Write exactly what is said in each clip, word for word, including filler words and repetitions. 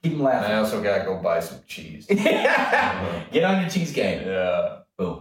Keep them laughing. And I also got to go buy some cheese. Get on your cheese game. Yeah. Boom.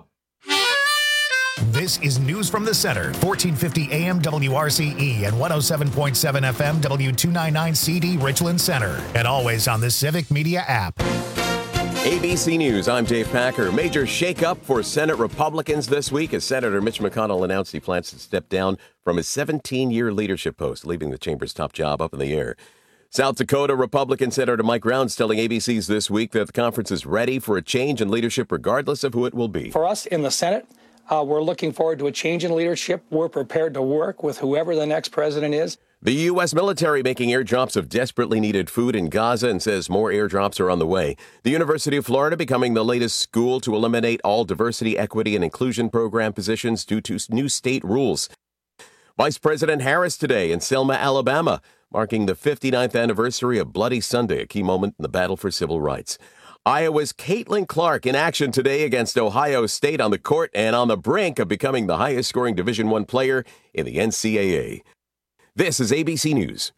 This is News from the Center, fourteen fifty A M W R C E and one oh seven point seven F M W two ninety-nine C D Richland Center. And always on the Civic Media app. A B C News, I'm Dave Packer. Major shakeup for Senate Republicans this week as Senator Mitch McConnell announced he plans to step down from his seventeen-year leadership post, leaving the chamber's top job up in the air. South Dakota Republican Senator Mike Rounds telling A B C's This Week that the conference is ready for a change in leadership regardless of who it will be. For us in the Senate, uh, we're looking forward to a change in leadership. We're prepared to work with whoever the next president is. The U S military making airdrops of desperately needed food in Gaza and says more airdrops are on the way. The University of Florida becoming the latest school to eliminate all diversity, equity, and inclusion program positions due to new state rules. Vice President Harris today in Selma, Alabama, marking the fifty-ninth anniversary of Bloody Sunday, a key moment in the battle for civil rights. Iowa's Caitlin Clark in action today against Ohio State on the court and on the brink of becoming the highest-scoring Division I player in the N C double A. This is A B C News.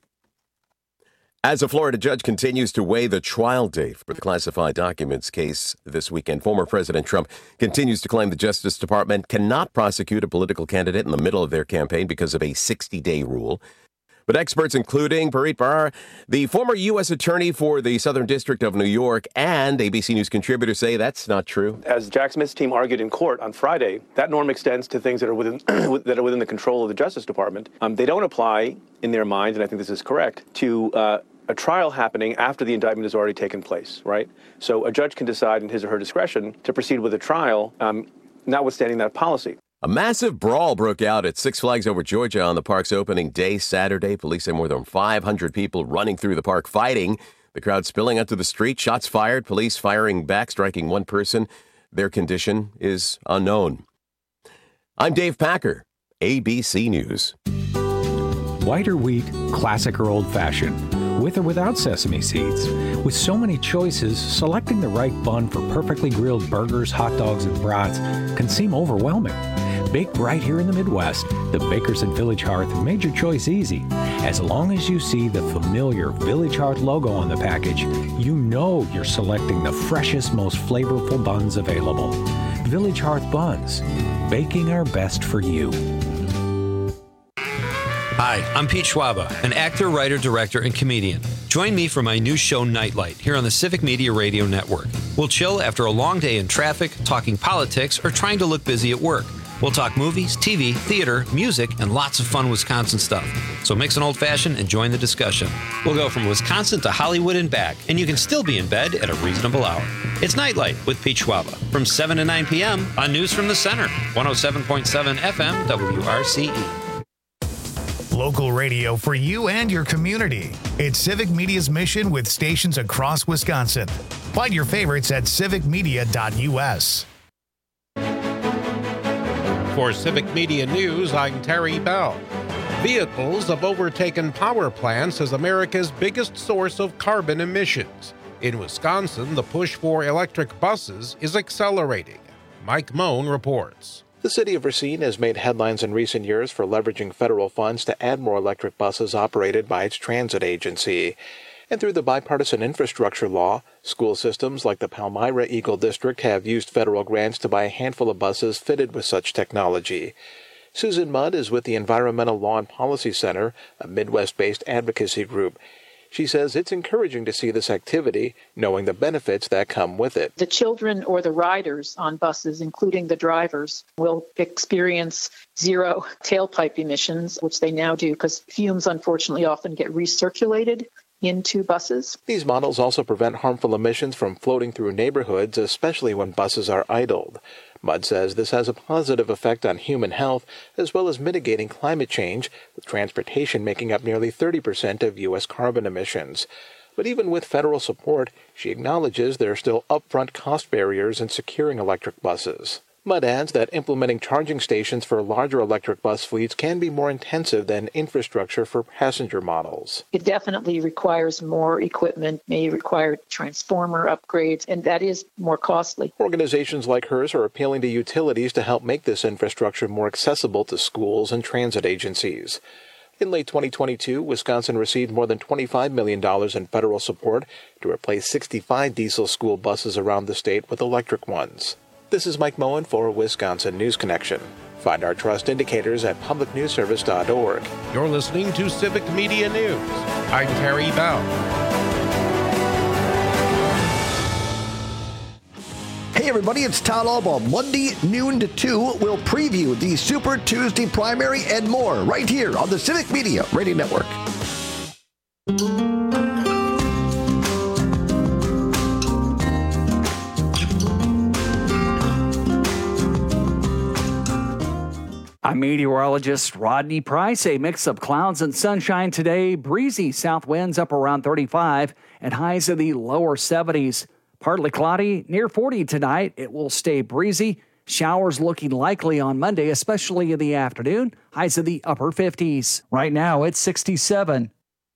As a Florida judge continues to weigh the trial date for the classified documents case this weekend, former President Trump continues to claim the Justice Department cannot prosecute a political candidate in the middle of their campaign because of a sixty-day rule. But experts, including Parit Brar, the former U S attorney for the Southern District of New York, and A B C News contributor, say that's not true. As Jack Smith's team argued in court on Friday, that norm extends to things that are within that are within the control of the Justice Department. Um, they don't apply, in their minds, and I think this is correct, to uh, a trial happening after the indictment has already taken place, right? So a judge can decide in his or her discretion to proceed with a trial, um, notwithstanding that policy. A massive brawl broke out at Six Flags Over Georgia on the park's opening day Saturday. Police say more than five hundred people running through the park fighting. The crowd spilling onto the street, shots fired, police firing back, striking one person. Their condition is unknown. I'm Dave Packer, A B C News. White or wheat, classic or old-fashioned, with or without sesame seeds. With so many choices, selecting the right bun for perfectly grilled burgers, hot dogs, and brats can seem overwhelming. Baked right here in the Midwest, the Bakers at Village Hearth have made your choice easy. As long as you see the familiar Village Hearth logo on the package, you know you're selecting the freshest, most flavorful buns available. Village Hearth Buns, baking our best for you. Hi, I'm Pete Schwaba, an actor, writer, director, and comedian. Join me for my new show, Nightlight, here on the Civic Media Radio Network. We'll chill after a long day in traffic, talking politics, or trying to look busy at work. We'll talk movies, T V, theater, music, and lots of fun Wisconsin stuff. So mix an old-fashioned and join the discussion. We'll go from Wisconsin to Hollywood and back, and you can still be in bed at a reasonable hour. It's Nightlight with Pete Schwaba from seven to nine p.m. on News from the Center, one oh seven point seven F M W R C E. Local radio for you and your community. It's Civic Media's mission with stations across Wisconsin. Find your favorites at civic media dot U S. For Civic Media News, I'm Terry Bell. Vehicles have overtaken power plants as America's biggest source of carbon emissions. In Wisconsin, the push for electric buses is accelerating. Mike Moan reports. The city of Racine has made headlines in recent years for leveraging federal funds to add more electric buses operated by its transit agency. And through the bipartisan infrastructure law, school systems like the Palmyra Eagle District have used federal grants to buy a handful of buses fitted with such technology. Susan Mudd is with the Environmental Law and Policy Center, a Midwest-based advocacy group. She says it's encouraging to see this activity, knowing the benefits that come with it. The children or the riders on buses, including the drivers, will experience zero tailpipe emissions, which they now do because fumes unfortunately often get recirculated into buses. These models also prevent harmful emissions from floating through neighborhoods, especially when buses are idled. Mudd says this has a positive effect on human health, as well as mitigating climate change, with transportation making up nearly thirty percent of U S carbon emissions. But even with federal support, she acknowledges there are still upfront cost barriers in securing electric buses. Mudd adds that implementing charging stations for larger electric bus fleets can be more intensive than infrastructure for passenger models. It definitely requires more equipment, may require transformer upgrades, and that is more costly. Organizations like hers are appealing to utilities to help make this infrastructure more accessible to schools and transit agencies. In late twenty twenty-two, Wisconsin received more than twenty-five million dollars in federal support to replace sixty-five diesel school buses around the state with electric ones. This is Mike Moen for Wisconsin News Connection. Find our trust indicators at public news service dot org. You're listening to Civic Media News. I'm Terry Bell. Hey everybody, it's Todd Albaugh. Monday, noon to two, we'll preview the Super Tuesday primary and more right here on the Civic Media Radio Network. I'm meteorologist Rodney Price. A mix of clouds and sunshine today. Breezy south winds up around thirty-five and highs in the lower seventies. Partly cloudy, near forty tonight. It will stay breezy. Showers looking likely on Monday, especially in the afternoon. Highs in the upper fifties. Right now, it's sixty-seven.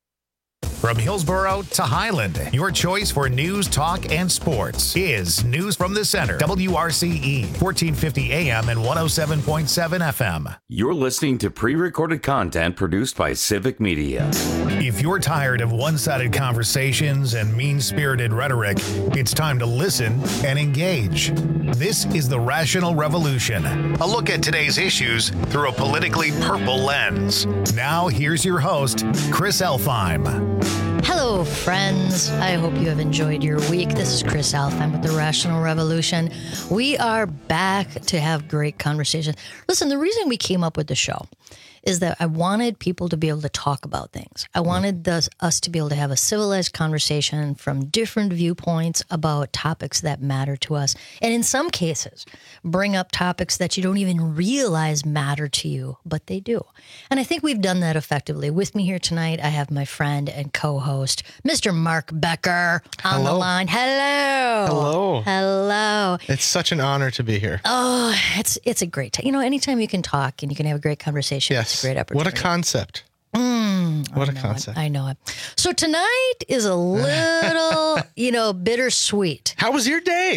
From Hillsborough to Highland, your choice for news, talk, and sports is News from the Center. W R C E, fourteen fifty A M and one oh seven point seven F M. You're listening to pre-recorded content produced by Civic Media. If you're tired of one-sided conversations and mean-spirited rhetoric, it's time to listen and engage. This is The Rational Revolution, a look at today's issues through a politically purple lens. Now, here's your host, Chris Elfheim. Hello, friends. I hope you have enjoyed your week. This is Chris Elfheim with The Rational Revolution. We are back to have great conversations. Listen, the reason we came up with the show is that I wanted people to be able to talk about things. I wanted the, us to be able to have a civilized conversation from different viewpoints about topics that matter to us. And in some cases, bring up topics that you don't even realize matter to you, but they do. And I think we've done that effectively. With me here tonight, I have my friend and co-host, Mister Mark Becker, on Hello. the line. Hello. Hello. Hello. It's such an honor to be here. Oh, it's it's a great time. You know, anytime you can talk and you can have a great conversation, Yes. it's a great opportunity. What a concept. Mm, What I a know concept. It. I know it. So tonight is a little, you know, bittersweet. How was your day?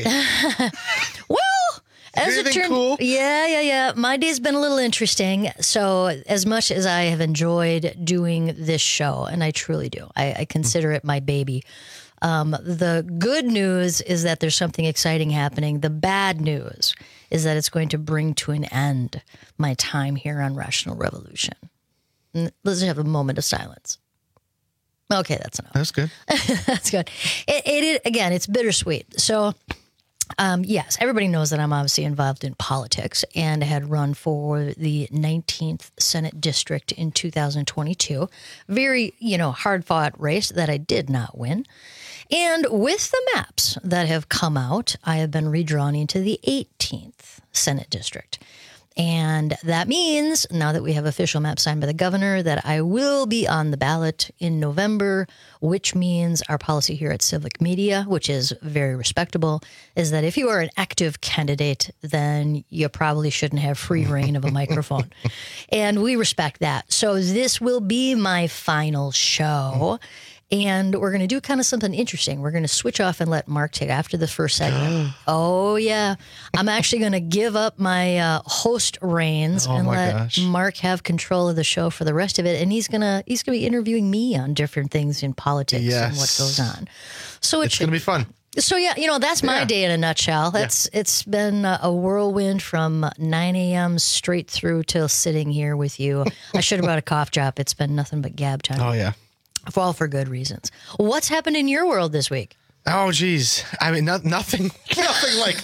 Well, as it Anything turned, cool? yeah, yeah, yeah. My day's been a little interesting. So as much as I have enjoyed doing this show, and I truly do, I, I consider it my baby. Um, the good news is that there's something exciting happening. The bad news is that it's going to bring to an end my time here on Rational Revolution. And let's have a moment of silence. Okay, that's enough. That's good. That's good. It, it, it again, it's bittersweet. So, um, yes, everybody knows that I'm obviously involved in politics and had run for the nineteenth Senate District in two thousand twenty-two. Very, you know, hard-fought race that I did not win. And with the maps that have come out, I have been redrawn into the eighteenth Senate District. And that means, now that we have official maps signed by the governor, that I will be on the ballot in November, which means our policy here at Civic Media, which is very respectable, is that if you are an active candidate, then you probably shouldn't have free reign of a microphone. And we respect that. So this will be my final show. And we're going to do kind of something interesting. We're going to switch off and let Mark take after the first segment. Oh, yeah. I'm actually going to give up my uh, host reins Oh, and my let gosh. Mark have control of the show for the rest of it. And he's going to he's going to be interviewing me on different things in politics and what Yes. goes on. So it It's should going to be fun. So, yeah, you know, that's my Yeah. day in a nutshell. That's It's been a whirlwind from nine a.m. straight through till sitting here with you. I should have brought a cough drop. It's been nothing but gab time. Oh, yeah. For all for good reasons. What's happened in your world this week? Oh, geez. I mean, no, nothing, nothing like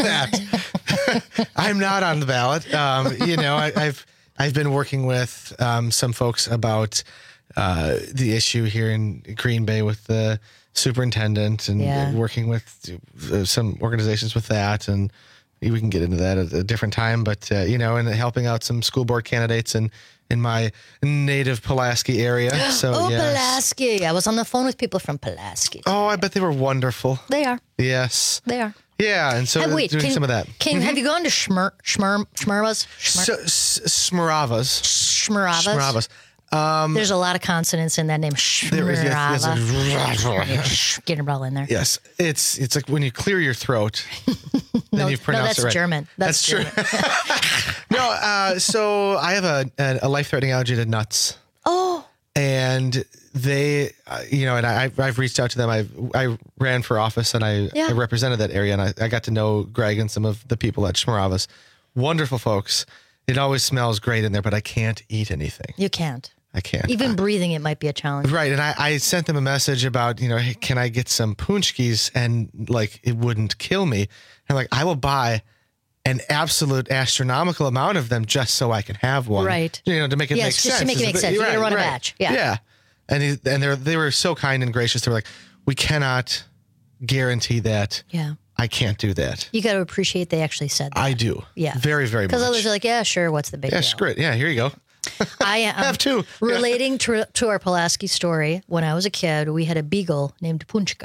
that. I'm not on the ballot. Um, you know, I, I've I've been working with um, some folks about uh, the issue here in Green Bay with the superintendent, and Yeah. working with uh, some organizations with that, and we can get into that at a different time. But uh, you know, and helping out some school board candidates and. In my native Pulaski area. So, oh, yes. Pulaski. I was on the phone with people from Pulaski. Oh, I bet they were wonderful. They are. Yes. They are. Yeah, and so Hey, wait, doing can- some of that. Can, Have you gone to Schmer, Schmer, Schmervas? So, S- Smeravas. Schmeravas? Smeravas. Um, There's a lot of consonants in that name. There is, yes, Schmerava. yes. Get it all in there. Yes, it's it's like when you clear your throat, then No, you've no, pronounced that's it right. German. That's, true. No, uh, so I have a, a, a life-threatening allergy to nuts. Oh. and they, uh, you know, and I, I've reached out to them. I I ran for office and I, Yeah. I represented that area, and I, I got to know Greg and some of the people at Schmaravas. Wonderful folks. It always smells great in there, but I can't eat anything. You can't. I can't. Even breathing it might be a challenge. Right. And I, I sent them a message about, you know, hey, can I get some punchkis? And like, it wouldn't kill me. And like, I will buy an absolute astronomical amount of them just so I can have one. Right. You know, to make it Yes, make just sense. to make it make Is- sense. You gotta right, run a right. batch. Yeah. Yeah. And, he, and they're, they were so kind and gracious. They were like, we cannot guarantee that. Yeah. I can't do that. You got to appreciate they actually said that. I do. Yeah. Very, very much. Because others are like, yeah, sure. What's the big Yeah, deal? screw it. Yeah, here you go. I am have two. Relating to, to our Pulaski story, when I was a kid, we had a beagle named Punchka.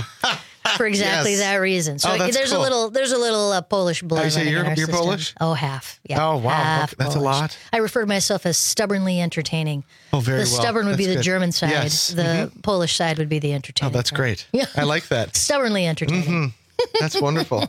For exactly Yes. that reason. So Oh, that's there's cool. a little there's a little uh, Polish blood. Oh, you say running in you're- our you're system. Polish? Oh, half. Yeah. Oh, wow. Half That's a Polish. lot. I refer to myself as stubbornly entertaining. Oh, very The well. stubborn would be That's the good. German side. Yes. The Mhm. Polish side would be the Oh, entertaining. that's great. Yeah. I like that. Stubbornly entertaining. Mhm. That's wonderful.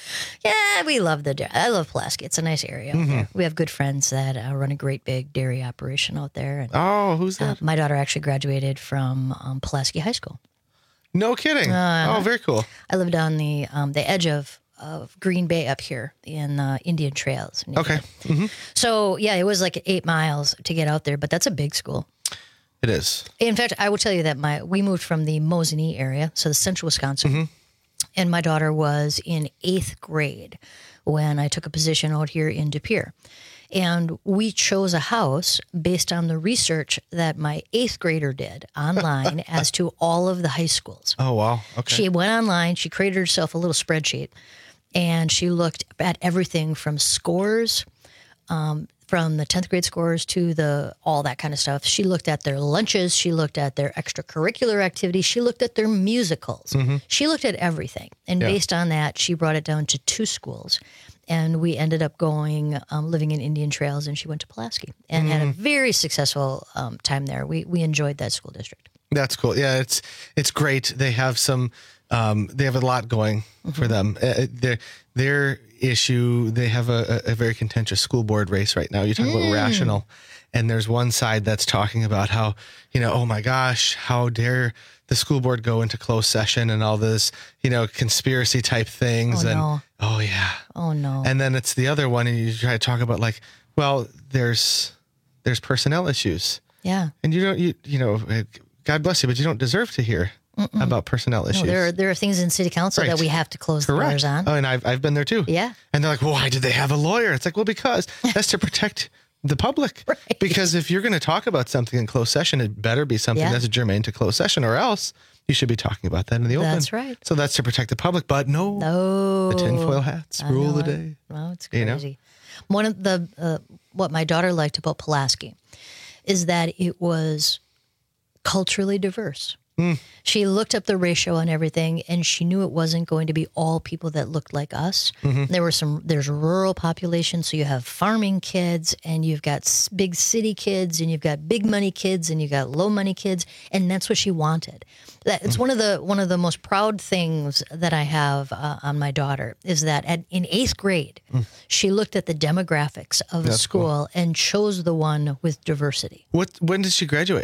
Yeah, we love the. da- I love Pulaski. It's a nice area. out Mhm. there. We have good friends that uh, run a great big dairy operation out there. And, Oh, who's uh, that? my daughter actually graduated from um, Pulaski High School. No kidding. Uh, oh, very cool. I lived on the um, the edge of, of Green Bay up here in uh, Indian Trails. Okay. hmm So yeah, it was like eight miles to get out there, but that's a big school. It is. In fact, I will tell you that my we moved from the Mosinee area, so the central Wisconsin, Mm-hmm. and my daughter was in eighth grade when I took a position out here in De Pere. And we chose a house based on the research that my eighth grader did online as to all of the high schools. Oh, wow. Okay. She went online, she created herself a little spreadsheet, and she looked at everything from scores, um, from the tenth grade scores to the all that kind of stuff. She looked at their lunches, she looked at their extracurricular activities, she looked at their musicals. Mhm. She looked at everything. And Yeah. based on that, she brought it down to two schools. And we ended up going, um, living in Indian Trails, and she went to Pulaski and had a Mhm. very successful um, time there. We we enjoyed that school district. That's cool. Yeah, it's it's great. They have some. Um, they have a lot going for them. Uh, their their issue. They have a, a very contentious school board race right now. You talk about Mm. rational, and there's one side that's talking about how, you know, oh my gosh, how dare the school board go into closed session and all this, you know, conspiracy type things. Oh, and no. oh yeah. Oh, no. And then it's the other one, and you try to talk about like, well, there's there's personnel issues. Yeah. And you don't, you you know, God bless you, but you don't deserve to hear Mm-mm. about personnel issues. No, there are, there are things in city council Right. that we have to close the Correct. doors on. Oh, and I've I've been there too. Yeah. And they're like, well, why did they have a lawyer? It's like, well, because that's to protect the public. Right. Because if you're going to talk about something in closed session, it better be something Yeah. that's germane to closed session, or else you should be talking about that in the open. That's right. So that's to protect the public. But no, no, the tinfoil hats I rule know the it. day. Well, it's You know? crazy. One of the uh, what my daughter liked about Pulaski is that it was culturally diverse. Mm. She looked up the ratio on everything, and she knew it wasn't going to be all people that looked like us. Mhm. There were some. There's rural population, so you have farming kids, and you've got s- big city kids, and you've got big money kids, and you've got low money kids, and that's what she wanted. That it's one of the one of the most proud things that I have uh, on my daughter is that at, in eighth grade, she looked at the demographics of a That's school cool. and chose the one with diversity. What? When did she graduate?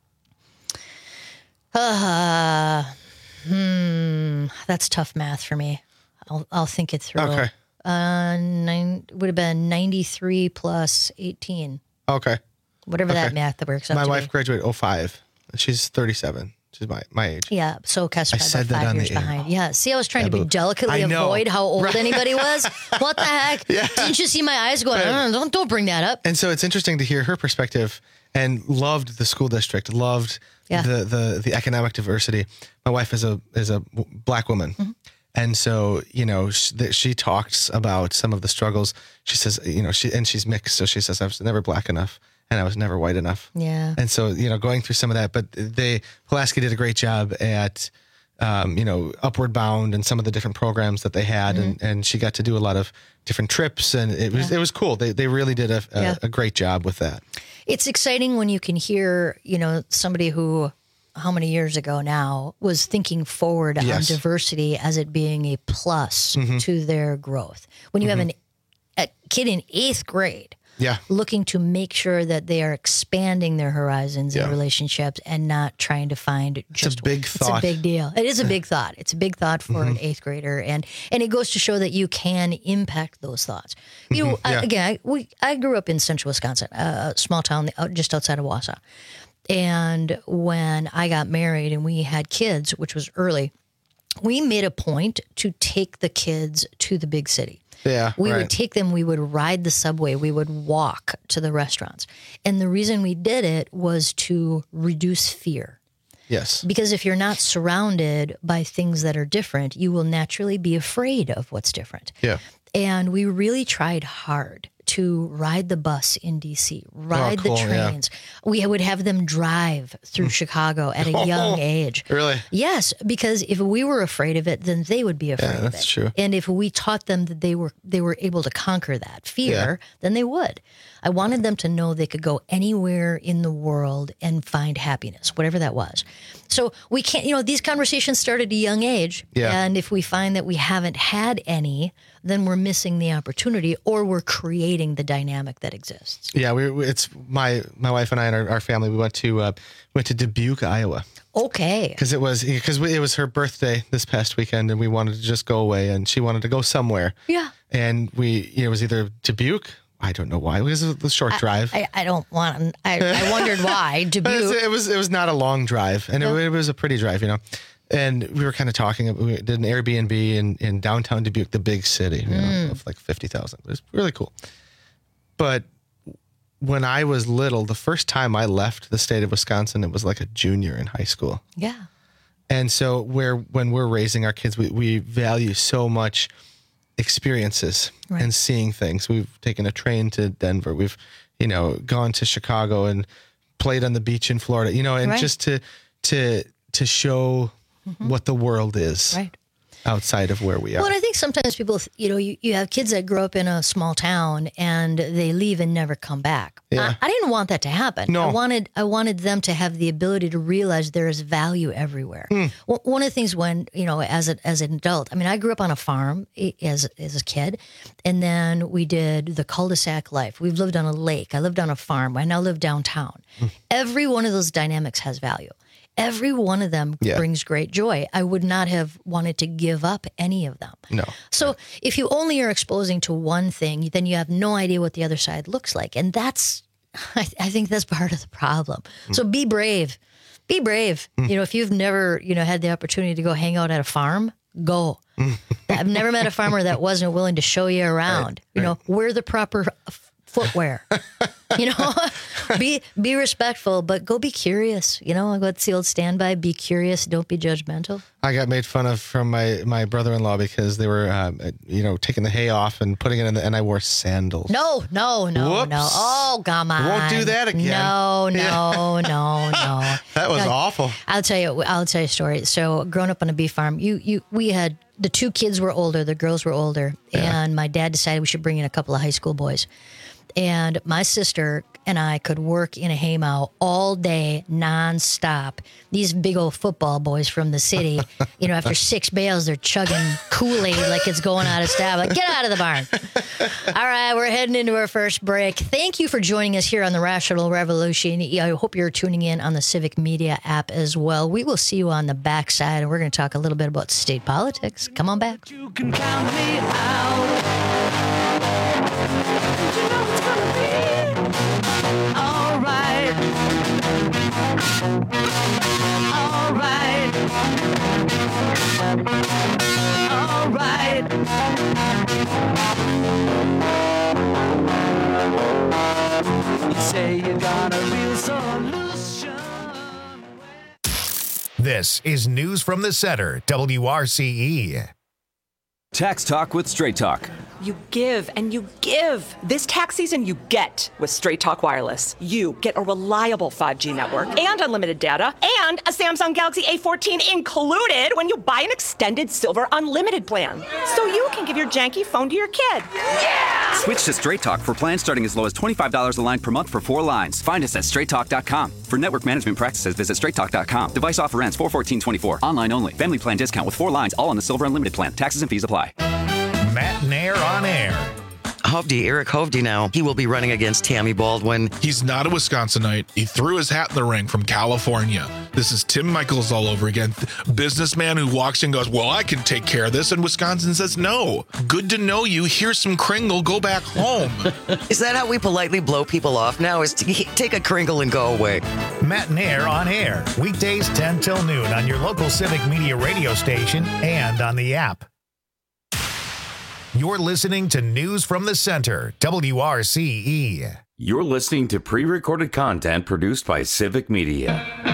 Uh, hmm, that's tough math for me. I'll I'll think it through. Okay. Uh, nine would have been ninety-three plus eighteen, Okay. whatever that Okay. math that works out My to wife be. graduated oh five. She's thirty-seven. She's my, my age. Yeah, so Kester I about said that five on years the air. behind. Yeah, see, I was trying Yeah, to be but- delicately I know. avoid how old Right. anybody was. What the heck? Yeah. Didn't you see my eyes going? Right. "Uh, don't don't bring that up. And so it's interesting to hear her perspective, and loved the school district, loved Yeah. the, the the economic diversity. My wife is a is a w- black woman, Mm-hmm. and so you know she, that she talks about some of the struggles. She says, you know, she and she's mixed, so she says I was never black enough, and I was never white enough. Yeah. And so you know, going through some of that, but they Pulaski did a great job at. Um, you know, Upward Bound and some of the different programs that they had, and, and she got to do a lot of different trips, and it was Yeah. it was cool. They they really did a, a, Yeah. a great job with that. It's exciting when you can hear, you know, somebody who, how many years ago now, was thinking forward Yes. on diversity as it being a plus Mhm. to their growth. When you Mhm. have an, a kid in eighth grade Yeah. looking to make sure that they are expanding their horizons Yeah. in relationships and not trying to find just a big It's thought. a big deal. It is a big thought. It's a big thought for an eighth grader, and and it goes to show that you can impact those thoughts. You know, Mhm, yeah. I, again, I, we I grew up in central Wisconsin, a small town out- just outside of Wausau, and when I got married and we had kids, which was early, we made a point to take the kids to the big city. Yeah, We right. would take them, we would ride the subway, we would walk to the restaurants. And the reason we did it was to reduce fear. Yes. Because if you're not surrounded by things that are different, you will naturally be afraid of what's different. Yeah. And we really tried hard to ride the bus in D C, ride Oh, cool, the yeah. trains. We would have them drive through Chicago at a young Oh, age. Really? Yes, because if we were afraid of it, then they would be afraid Yeah, of it. that's true. And if we taught them that they were they were able to conquer that fear, then they would. I wanted them to know they could go anywhere in the world and find happiness, whatever that was. So we can't, you know, these conversations start at a young age. Yeah. And if we find that we haven't had any, then we're missing the opportunity, or we're creating the dynamic that exists. Yeah, we we- it's my my wife and I and our, our family. We went to uh, went to Dubuque, Iowa, Okay. because it was because it was her birthday this past weekend, and we wanted to just go away, and she wanted to go somewhere. Yeah. And we, you know, it was either Dubuque. I don't know why. It was a short drive. I, I don't want. I, I wondered why But it's- Dubuque. it was it was not a long drive, and it, it was a pretty drive, you know. And we were kind of talking. We did an Airbnb in, in downtown Dubuque, the big city, you know, Mm. of like fifty thousand. It was really cool. But when I was little, the first time I left the state of Wisconsin, it was like a junior in high school. Yeah. And so, where when we're raising our kids, we, we value so much experiences Right. and seeing things. We've taken a train to Denver. We've, you know, gone to Chicago and played on the beach in Florida. You know, and Right. just to to to show what the world is Right. outside of where we are. Well, and I think sometimes people, you know, you, you have kids that grow up in a small town and they leave and never come back. Yeah. I, I didn't want that to happen. No. I wanted I wanted them to have the ability to realize there is value everywhere. Hmm. Well, one of the things when, you know, as a, as an adult, I mean, I grew up on a farm i- as as a kid, and then we did the cul-de-sac life. We've lived on a lake. I lived on a farm. I now live downtown. Hmm. Every one of those dynamics has value. Every one of them Yeah. brings great joy. I would not have wanted to give up any of them. No. So if you only are exposing to one thing, then you have no idea what the other side looks like. And that's, I, I think that's part of the problem. So be brave. Be brave. You know, if you've never, you know, had the opportunity to go hang out at a farm, go. I've never met a farmer that wasn't willing to show you around. You know, wear the proper f- footwear. You know, be be respectful, but go be curious. You know, what's the old standby? Be curious, don't be judgmental. I got made fun of from my, my brother-in-law because they were, um, you know, taking the hay off and putting it in the, and I wore sandals. No, no, no, Whoops. no. Oh, come on. Won't do that again. No, no, no, no. That was No, awful. I'll tell you. I'll tell you a story. So, growing up on a bee farm, you, you, we had the two kids were older, the girls were older, and my dad decided we should bring in a couple of high school boys. And my sister and I could work in a haymow all day, nonstop. These big old football boys from the city, you know, after six bales, they're chugging Kool-Aid like it's going out of style. Like, get out of the barn. All right, we're heading into our first break. Thank you for joining us here on the Rational Revolution. I hope you're tuning in on the Civic Media app as well. We will see you on the backside, and we're going to talk a little bit about state politics. Come on back. You can count me out. You know it's gonna be all right. All right. All right. You say you got a real solution. This is News from the Center, W R C E. Tax Talk with Straight Talk. You give and you give. This tax season, you get with Straight Talk Wireless. You get a reliable five G network and unlimited data and a Samsung Galaxy A fourteen included when you buy an extended Silver Unlimited plan. So you can give your janky phone to your kid. Yeah! Switch to Straight Talk for plans starting as low as twenty-five dollars a line per month for four lines. Find us at straight talk dot com. For network management practices, visit straight talk dot com. Device offer ends four fourteen twenty-four. Online only. Family plan discount with four lines, all on the Silver Unlimited plan. Taxes and fees apply. Matt Nair on air. Hovde, Eric Hovde now, he will be running against Tammy Baldwin. He's not a Wisconsinite. He threw his hat in the ring from California. This is Tim Michaels all over again. Businessman who walks in and goes, well, I can take care of this. And Wisconsin says, no. Good to know you. Here's some Kringle. Go back home. Is that how we politely blow people off now? Is to take a Kringle and go away? Matt and Air on air. Weekdays ten till noon on your local Civic Media radio station and on the app. You're listening to News from the Center, W R C E. You're listening to pre-recorded content produced by Civic Media.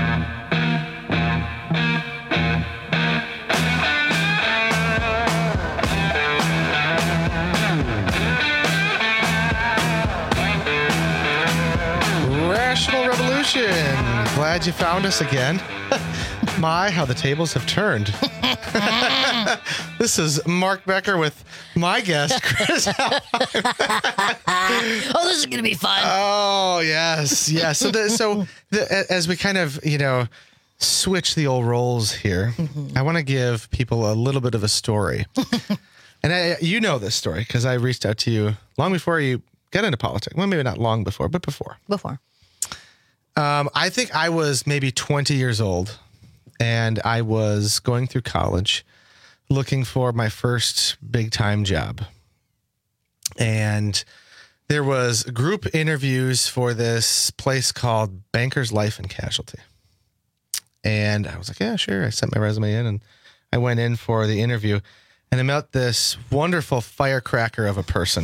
Rational Revolution. Glad you found us again. My, how the tables have turned. This is Mark Becker with my guest, Chris. Oh, this is going to be fun. Oh, yes. Yeah. So, the, so the, as we kind of, you know, switch the old roles here, mm-hmm. I want to give people a little bit of a story. And I, you know this story because I reached out to you long before you got into politics. Well, maybe not long before, but before. Before. Um, I think I was maybe twenty years old. And I was going through college looking for my first big time job. And there was group interviews for this place called Bankers Life and Casualty. And I was like, yeah, sure. I sent my resume in and I went in for the interview and I met this wonderful firecracker of a person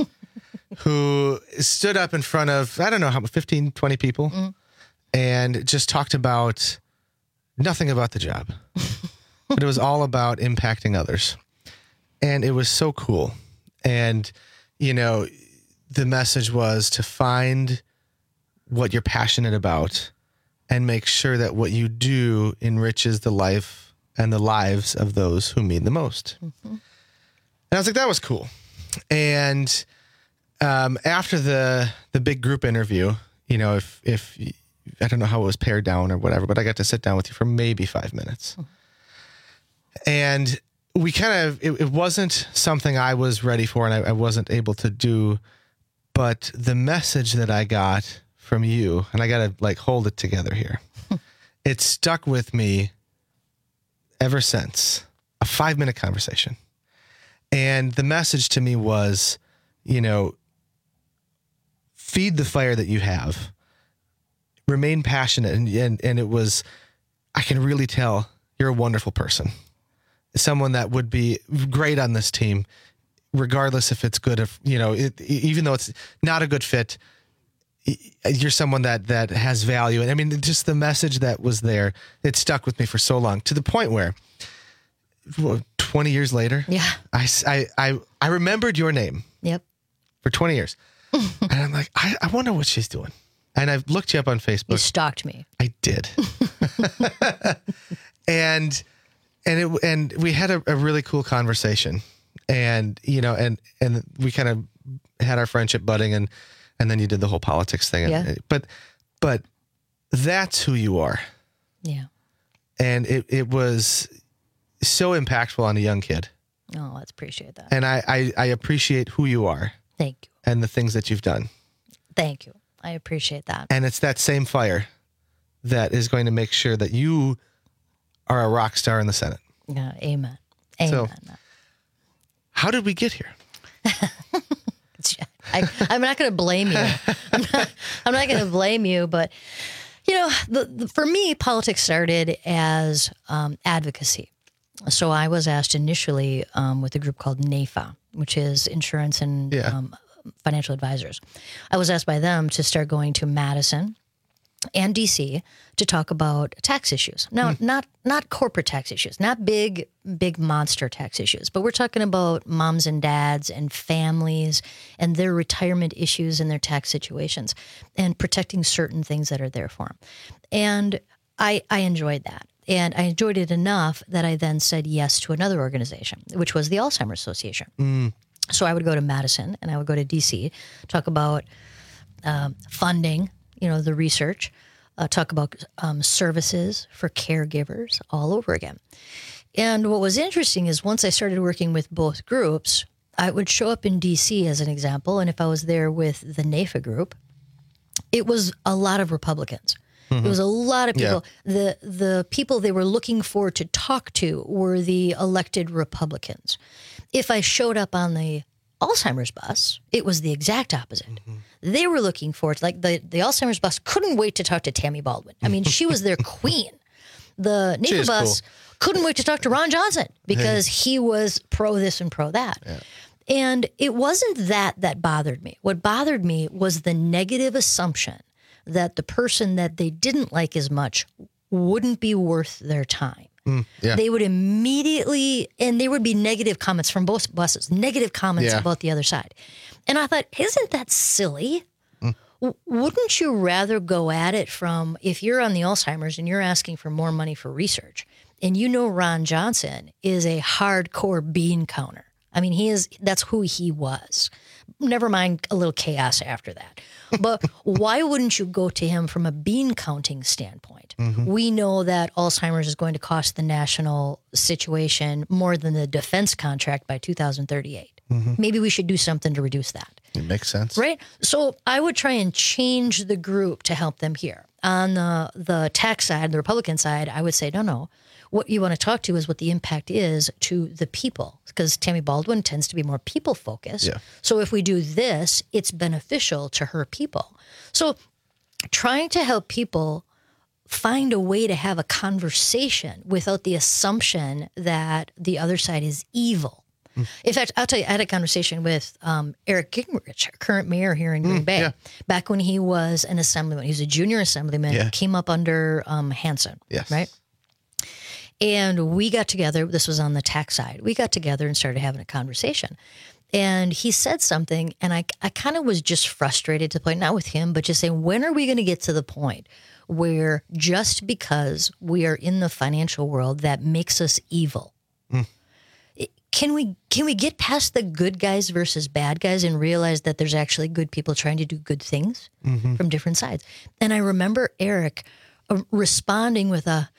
who stood up in front of, I don't know how, fifteen, twenty people mm. and just talked about nothing about the job, but it was all about impacting others. And it was so cool. And, you know, the message was to find what you're passionate about and make sure that what you do enriches the life and the lives of those who mean the most. Mm-hmm. And I was like, that was cool. And um, after the the big group interview, you know, if if I don't know how it was pared down or whatever, but I got to sit down with you for maybe five minutes. Mm-hmm. And we kind of, it, it wasn't something I was ready for and I, I wasn't able to do, but the message that I got from you, and I got to like hold it together here, it stuck with me ever since. A five minute conversation. And the message to me was, you know, feed the fire that you have. Remain passionate. And, and, and it was, I can really tell you're a wonderful person. Someone that would be great on this team, regardless if it's good, if, you know, it, even though it's not a good fit, you're someone that, that has value. And I mean, just the message that was there, it stuck with me for so long to the point where twenty years later, yeah, I, I, I, I remembered your name. Yep. For twenty years. And I'm like, I, I wonder what she's doing. And I've looked you up on Facebook. You stalked me. I did. and, and it, and we had a, a really cool conversation and, you know, and, and we kind of had our friendship budding and, and then you did the whole politics thing. Yeah. And, but, but that's who you are. Yeah. And it, it was so impactful on a young kid. Oh, let's appreciate that. And I, I, I appreciate who you are. Thank you. And the things that you've done. Thank you. I appreciate that. And it's that same fire that is going to make sure that you are a rock star in the Senate. Yeah, amen. Amen. So, how did we get here? I, I'm not going to blame you. I'm not, I'm not going to blame you, but, you know, the, the, for me, politics started as um, advocacy. So I was asked initially um, with a group called NAFA, which is Insurance and yeah. um, Financial Advisors. I was asked by them to start going to Madison and D C to talk about tax issues. Now, mm. not not corporate tax issues, not big, big monster tax issues, but we're talking about moms and dads and families and their retirement issues and their tax situations and protecting certain things that are there for them. And I, I enjoyed that. And I enjoyed it enough that I then said yes to another organization, which was the Alzheimer's Association. Mm. So I would go to Madison and I would go to D C, talk about um, funding, you know, the research, uh, talk about um, services for caregivers all over again. And what was interesting is once I started working with both groups, I would show up in D C as an example, and if I was there with the NAFA group, it was a lot of Republicans. Mm-hmm. It was a lot of people. Yeah. The the people they were looking for to talk to were the elected Republicans. If I showed up on the Alzheimer's bus, it was the exact opposite. Mm-hmm. They were looking for it. Like the, the Alzheimer's bus couldn't wait to talk to Tammy Baldwin. I mean, she was their queen. The NAFA bus cool. couldn't wait to talk to Ron Johnson because hey. he was pro this and pro that. Yeah. And it wasn't that that bothered me. What bothered me was the negative assumption that the person that they didn't like as much wouldn't be worth their time. Mm, yeah. They would immediately, and there would be negative comments from both buses, negative comments yeah. about the other side. And I thought, isn't that silly? Mm. W- wouldn't you rather go at it from, if you're on the Alzheimer's and you're asking for more money for research, and you know Ron Johnson is a hardcore bean counter. I mean, he is, that's who he was. Never mind a little chaos after that. But why wouldn't you go to him from a bean counting standpoint? Mm-hmm. We know that Alzheimer's is going to cost the national situation more than the defense contract by two thousand thirty-eight. Mm-hmm. Maybe we should do something to reduce that. It makes sense. Right? So I would try and change the group to help them here. On the, the tax side, the Republican side, I would say, no, no. What you want to talk to is what the impact is to the people, because Tammy Baldwin tends to be more people focused. Yeah. So if we do this, it's beneficial to her people. So trying to help people find a way to have a conversation without the assumption that the other side is evil. Mm. In fact, I'll tell you, I had a conversation with um, Eric Gingrich, current mayor here in Green mm, Bay, yeah. back when he was an assemblyman. He was a junior assemblyman, yeah. came up under um, Hansen, yes. right? And we got together, this was on the tax side, we got together and started having a conversation. And he said something, and I, I kind of was just frustrated to the point, not with him, but just saying, when are we going to get to the point where just because we are in the financial world, that makes us evil? Mm. Can we can we get past the good guys versus bad guys and realize that there's actually good people trying to do good things mm-hmm. from different sides? And I remember Eric uh, responding with a...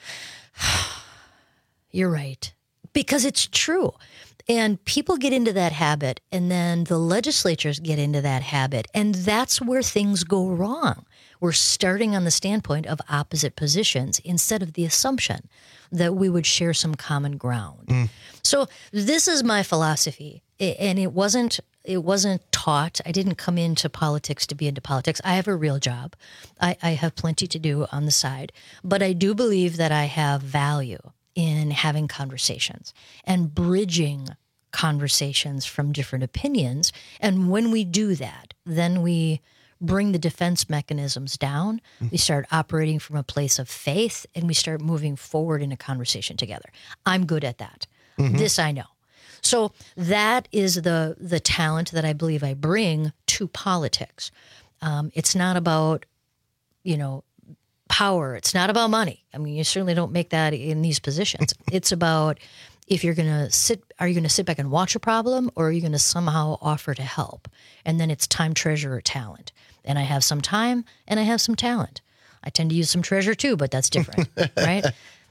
You're right. Because it's true. And people get into that habit, and then the legislatures get into that habit, and that's where things go wrong. We're starting on the standpoint of opposite positions instead of the assumption that we would share some common ground. Mm. So this is my philosophy, and it wasn't it wasn't taught. I didn't come into politics to be into politics. I have a real job. I, I have plenty to do on the side, but I do believe that I have value in having conversations and bridging conversations from different opinions. And when we do that, then we bring the defense mechanisms down. Mm-hmm. We start operating from a place of faith, and we start moving forward in a conversation together. I'm good at that. Mm-hmm. This I know. So that is the the talent that I believe I bring to politics. Um, it's not about, you know, power. It's not about money. I mean, you certainly don't make that in these positions. It's about, if you're going to sit, are you going to sit back and watch a problem, or are you going to somehow offer to help? And then it's time, treasure, or talent. And I have some time and I have some talent. I tend to use some treasure too, but that's different, right?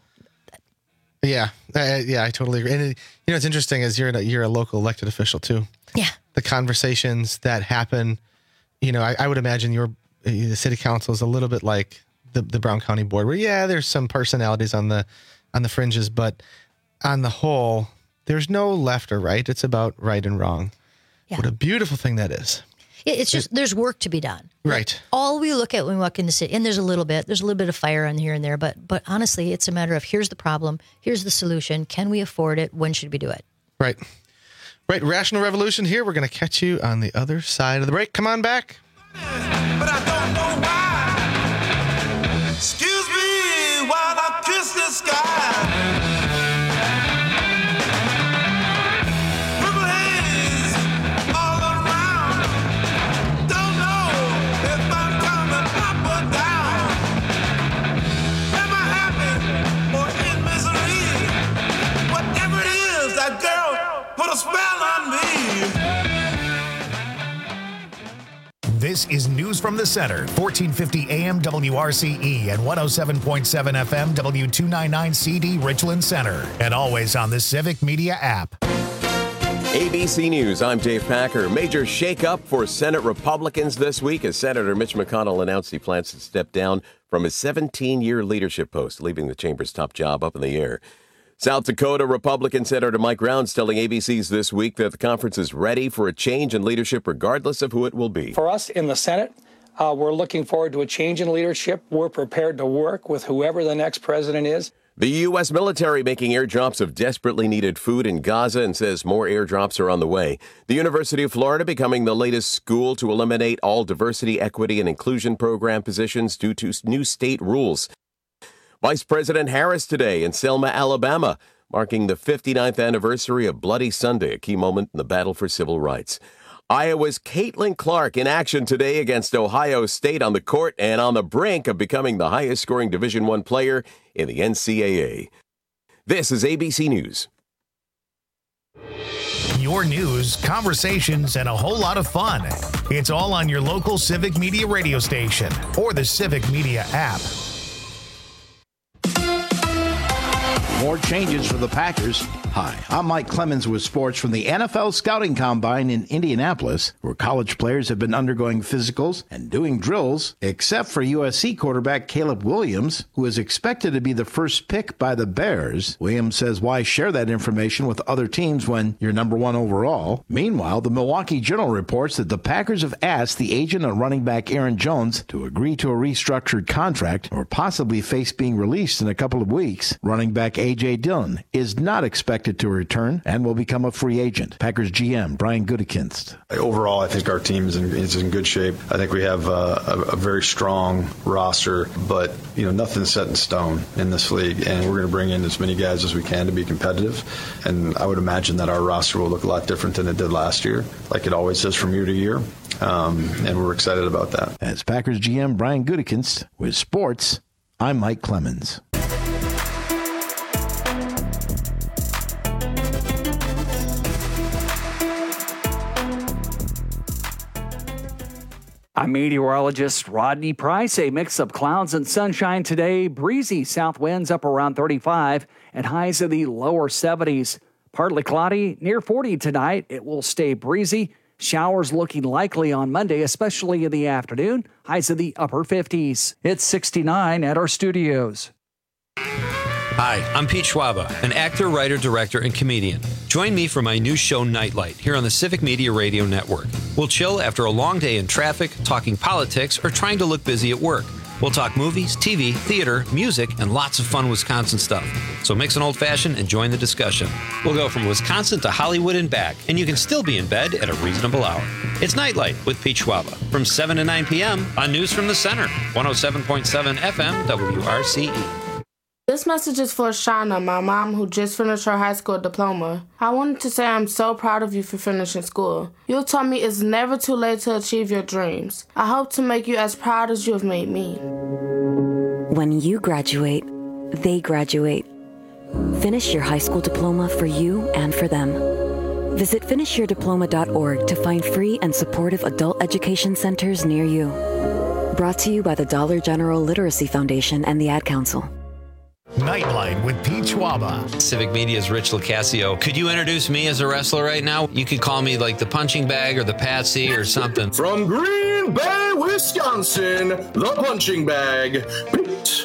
Yeah. Uh, yeah, I totally agree. And it, you know, it's interesting is you're a, you're a local elected official too. Yeah. The conversations that happen, you know, I, I would imagine your the city council is a little bit like the, the Brown County Board, where, yeah, there's some personalities on the on the fringes, but on the whole, there's no left or right. It's about right and wrong. Yeah. What a beautiful thing that is. It's just, there's work to be done. Right. All we look at when we walk into city, and there's a little bit, there's a little bit of fire on here and there, but but honestly, it's a matter of, here's the problem, here's the solution, can we afford it, when should we do it? Right. Right. Rational Revolution here. We're going to catch you on the other side of the break. Come on back. But I don't know why. Excuse me while I kiss the sky. Purple haze all around. Don't know if I'm coming up or down. Am I happy or in misery? Whatever it is, that girl put a spell on me. This is News from the Center, fourteen fifty A M W R C E and one oh seven point seven F M W two ninety-nine C D Richland Center, and always on the Civic Media app. A B C News, I'm Dave Packer. Major shakeup for Senate Republicans this week as Senator Mitch McConnell announced he plans to step down from his seventeen-year leadership post, leaving the chamber's top job up in the air. South Dakota Republican Senator Mike Rounds telling A B C's This Week that the conference is ready for a change in leadership regardless of who it will be. For us in the Senate, uh, we're looking forward to a change in leadership. We're prepared to work with whoever the next president is. The U S military making airdrops of desperately needed food in Gaza and says more airdrops are on the way. The University of Florida becoming the latest school to eliminate all diversity, equity, and inclusion program positions due to new state rules. Vice President Harris today in Selma, Alabama, marking the fifty-ninth anniversary of Bloody Sunday, a key moment in the battle for civil rights. Iowa's Caitlin Clark in action today against Ohio State on the court and on the brink of becoming the highest-scoring Division I player in the N C double A. This is A B C News. Your news, conversations, and a whole lot of fun. It's all on your local Civic Media radio station or the Civic Media app. More changes for the Packers. Hi, I'm Mike Clemens with sports from the N F L Scouting Combine in Indianapolis, where college players have been undergoing physicals and doing drills, except for U S C quarterback Caleb Williams, who is expected to be the first pick by the Bears. Williams says, why share that information with other teams when you're number one overall? Meanwhile, the Milwaukee Journal reports that the Packers have asked the agent of running back Aaron Jones to agree to a restructured contract or possibly face being released in a couple of weeks. Running back A J Dillon is not expected to return and will become a free agent. Packers G M Brian Gutekunst. Overall, I think our team is in, is in good shape. I think we have uh, a, a very strong roster, but you know nothing's set in stone in this league, and we're going to bring in as many guys as we can to be competitive. And I would imagine that our roster will look a lot different than it did last year, like it always does from year to year. Um, and we're excited about that. As Packers G M Brian Gutekunst with sports, I'm Mike Clemens. I'm meteorologist Rodney Price. A mix of clouds and sunshine today. Breezy south winds up around thirty-five and highs in the lower seventies. Partly cloudy, near forty tonight. It will stay breezy. Showers looking likely on Monday, especially in the afternoon. Highs in the upper fifties. It's sixty-nine at our studios. Hi, I'm Pete Schwaba, an actor, writer, director, and comedian. Join me for my new show, Nightlight, here on the Civic Media Radio Network. We'll chill after a long day in traffic, talking politics, or trying to look busy at work. We'll talk movies, T V, theater, music, and lots of fun Wisconsin stuff. So mix an old-fashioned and join the discussion. We'll go from Wisconsin to Hollywood and back, and you can still be in bed at a reasonable hour. It's Nightlight with Pete Schwaba from seven to nine p.m. on News from the Center, one oh seven point seven F M W R C E. This message is for Shauna, my mom, who just finished her high school diploma. I wanted to say I'm so proud of you for finishing school. You told me it's never too late to achieve your dreams. I hope to make you as proud as you have made me. When you graduate, they graduate. Finish your high school diploma for you and for them. Visit finish your diploma dot org to find free and supportive adult education centers near you. Brought to you by the Dollar General Literacy Foundation and the Ad Council. Nightlight with Pete Schwaba. Civic Media's Rich Lucasio. Could you introduce me as a wrestler right now? You could call me like the punching bag or the Patsy or something. From Green Bay, Wisconsin, the punching bag, Pete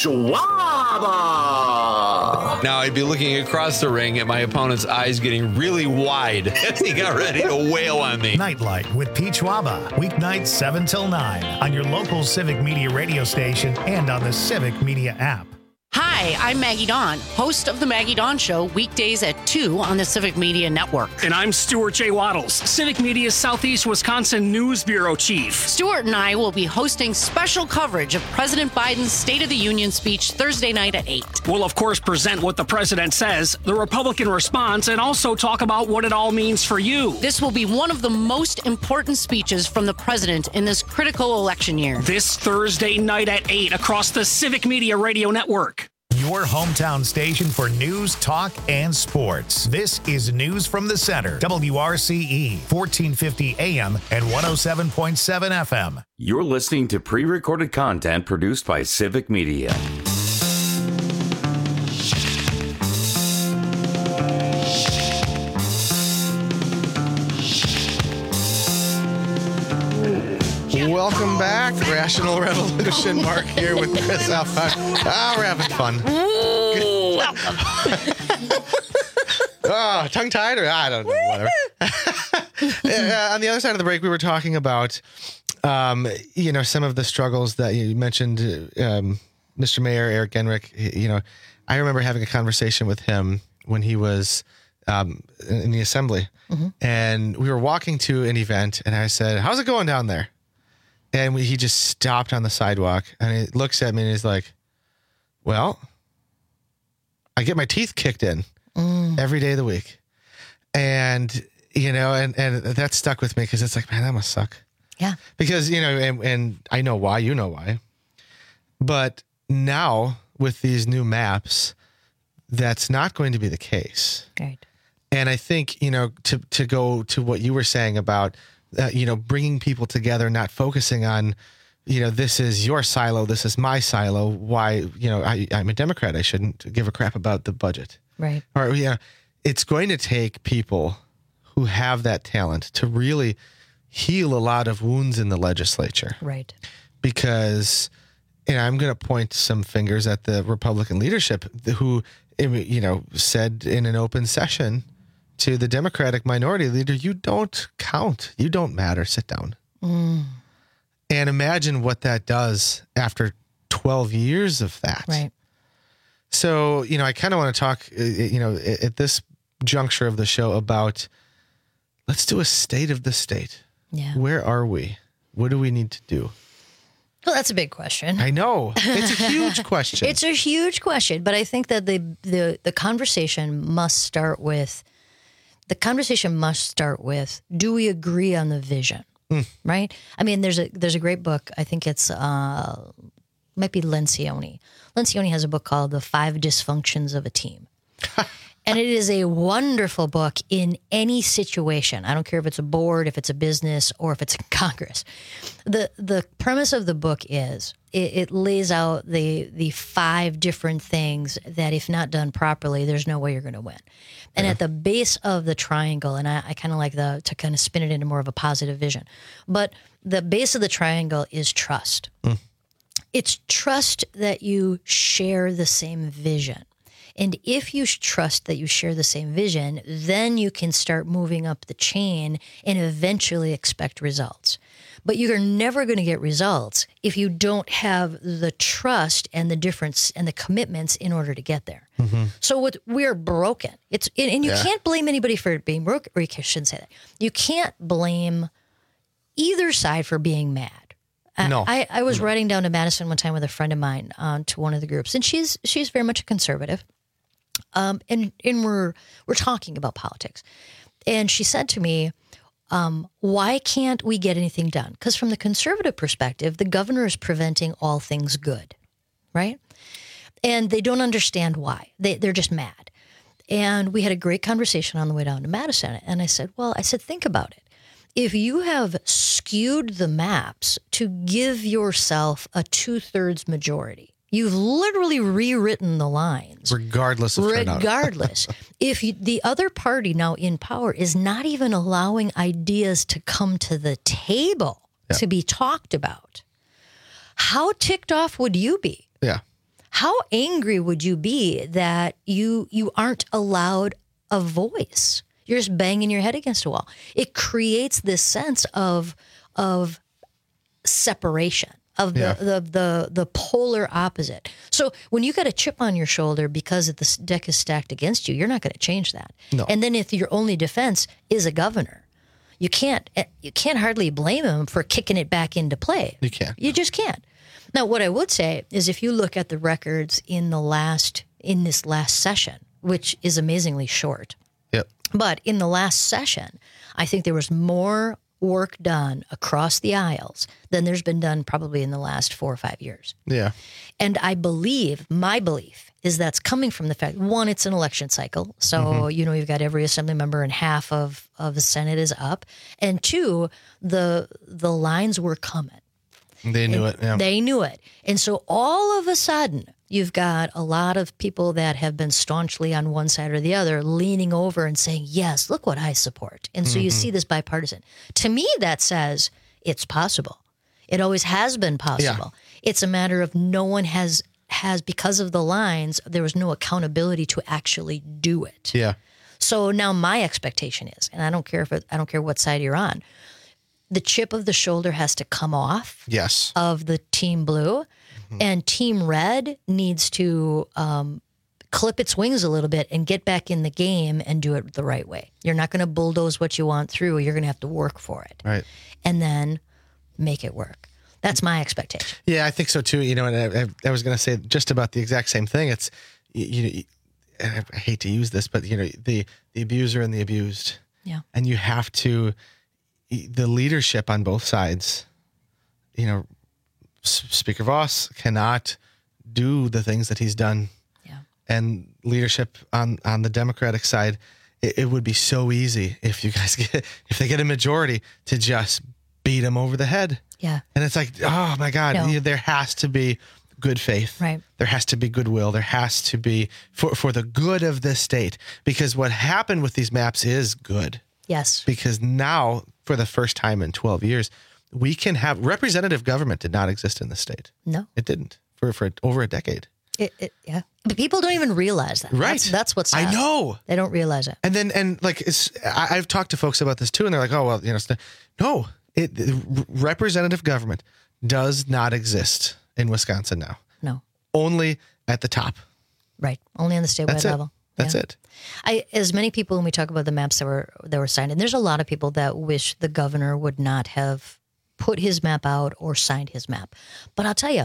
Schwaba. Now I'd be looking across the ring at my opponent's eyes getting really wide as he got ready to wail on me. Nightlight with Pete Schwaba. Weeknights seven till nine on your local Civic Media radio station and on the Civic Media app. Hi, I'm Maggie Dawn, host of The Maggie Dawn Show, weekdays at two on the Civic Media Network. And I'm Stuart J. Waddles, Civic Media's Southeast Wisconsin News Bureau Chief. Stuart and I will be hosting special coverage of President Biden's State of the Union speech Thursday night at eight. We'll, of course, present what the president says, the Republican response, and also talk about what it all means for you. This will be one of the most important speeches from the president in this critical election year. This Thursday night at eight across the Civic Media Radio Network. Your hometown station for news, talk, and sports. This is News from the Center, W R C E, fourteen fifty A M and one oh seven point seven F M. You're listening to pre-recorded content produced by Civic Media. welcome back. Rational Revolution. Mark here with Chris Alpine. Ah, we're having fun. Oh, tongue-tied or I don't know, whatever. uh, on the other side of the break, we were talking about, um, you know, some of the struggles that you mentioned. Um, Mister Mayor Eric Genrich, you know, I remember having a conversation with him when he was um, in the assembly. Mm-hmm. And we were walking to an event, and I said, how's it going down there? And we, he just stopped on the sidewalk, and he looks at me, and he's like, well, I get my teeth kicked in mm. every day of the week. And, you know, and, and that stuck with me because it's like, man, that must suck. Yeah. Because, you know, and, and I know why, you know why. But now with these new maps, that's not going to be the case. Right. And I think, you know, to, to go to what you were saying about, uh, you know, bringing people together, not focusing on, you know, this is your silo, this is my silo. Why, you know, I, I'm a Democrat. I shouldn't give a crap about the budget. Right. Or, yeah, it's going to take people who have that talent to really heal a lot of wounds in the legislature. Right. Because, you know, I'm going to point some fingers at the Republican leadership who, you know, said in an open session to the Democratic minority leader, you don't count. You don't matter. Sit down. Mm. And imagine what that does after twelve years of that. Right. So, you know, I kind of want to talk, you know, at this juncture of the show about, let's do a state of the state. Yeah. Where are we? What do we need to do? Well, that's a big question. I know. It's a huge question. It's a huge question, but I think that the, the the conversation must start with the conversation must start with, do we agree on the vision? Mm. Right? I mean, there's a there's a great book. I think it's uh might be Lencioni. Lencioni has a book called The Five Dysfunctions of a Team. And it is a wonderful book in any situation. I don't care if it's a board, if it's a business, or if it's in Congress. The the premise of the book is it, it lays out the the five different things that, if not done properly, there's no way you're going to win. And yeah. at the base of the triangle, and I, I kind of like the to kind of spin it into more of a positive vision, but the base of the triangle is trust. Mm. It's trust that you share the same vision. And if you trust that you share the same vision, then you can start moving up the chain and eventually expect results. But you're never going to get results if you don't have the trust and the difference and the commitments in order to get there. Mm-hmm. So what we're broken. It's and you yeah. can't blame anybody for being broken, or you shouldn't say that. You can't blame either side for being mad. No. I, I was no. riding down to Madison one time with a friend of mine uh, to one of the groups, and she's she's very much a conservative. Um, and and we're we're talking about politics, and she said to me, um, "Why can't we get anything done? Because from the conservative perspective, the governor is preventing all things good, right? And they don't understand why. They they're just mad." And we had a great conversation on the way down to Madison, and I said, "Well, I said, think about it. If you have skewed the maps to give yourself a two-thirds majority." You've literally rewritten the lines. Regardless of turnout. Regardless. If you, the other party now in power is not even allowing ideas to come to the table yeah. to be talked about, how ticked off would you be? Yeah. How angry would you be that you you aren't allowed a voice? You're just banging your head against a wall. It creates this sense of of separation. Of the, yeah. the the the polar opposite. So when you got a chip on your shoulder because the deck is stacked against you, you're not going to change that. No. And then if your only defense is a governor, you can't you can't hardly blame him for kicking it back into play. You can't. You just can't. Now, what I would say is, if you look at the records in the last in this last session, which is amazingly short, yep. but in the last session, I think there was more work done across the aisles than there's been done probably in the last four or five years. Yeah. And I believe, my belief is that's coming from the fact, one, it's an election cycle. So, mm-hmm. you know, you've got every assembly member and half of, of the Senate is up. And two, the the lines were coming. They knew and it. Yeah. They knew it. And so all of a sudden, you've got a lot of people that have been staunchly on one side or the other leaning over and saying, yes, look what I support. And so mm-hmm. you see this bipartisan. To me, that says it's possible. It always has been possible. Yeah. It's a matter of no one has, has, because of the lines, there was no accountability to actually do it. Yeah. So now my expectation is, and I don't care if it, I don't care what side you're on, the chip of the shoulder has to come off. Yes. Of the Team Blue, mm-hmm. and Team Red needs to um, clip its wings a little bit and get back in the game and do it the right way. You're not going to bulldoze what you want through. You're going to have to work for it. Right. And then make it work. That's my expectation. Yeah, I think so too. You know, and I, I, I was going to say just about the exact same thing. It's, you, you I hate to use this, but you know, the, the abuser and the abused. Yeah. And you have to, the leadership on both sides, you know, Speaker Voss cannot do the things that he's done. Yeah. And leadership on, on the Democratic side, it, it would be so easy if you guys get, if they get a majority to just beat him over the head. Yeah. And it's like, oh my God, No. there has to be good faith. Right. There has to be goodwill. There has to be for, for the good of this state, because what happened with these maps is good. Yes. Because now, for the first time in twelve years, we can have representative government did not exist in the state. No. It didn't for, for over a decade. It, it, yeah. But people don't even realize that. Right. That's, that's what's sad. I know. They don't realize it. And then, and like, it's, I, I've talked to folks about this too, and they're like, oh, well, you know, it's the, no, it, it, representative government does not exist in Wisconsin now. No. Only at the top. Right. Only on the statewide That's it. level. That's Yeah. it. I, as many people, when we talk about the maps that were that were signed, and there's a lot of people that wish the governor would not have put his map out or signed his map. But I'll tell you,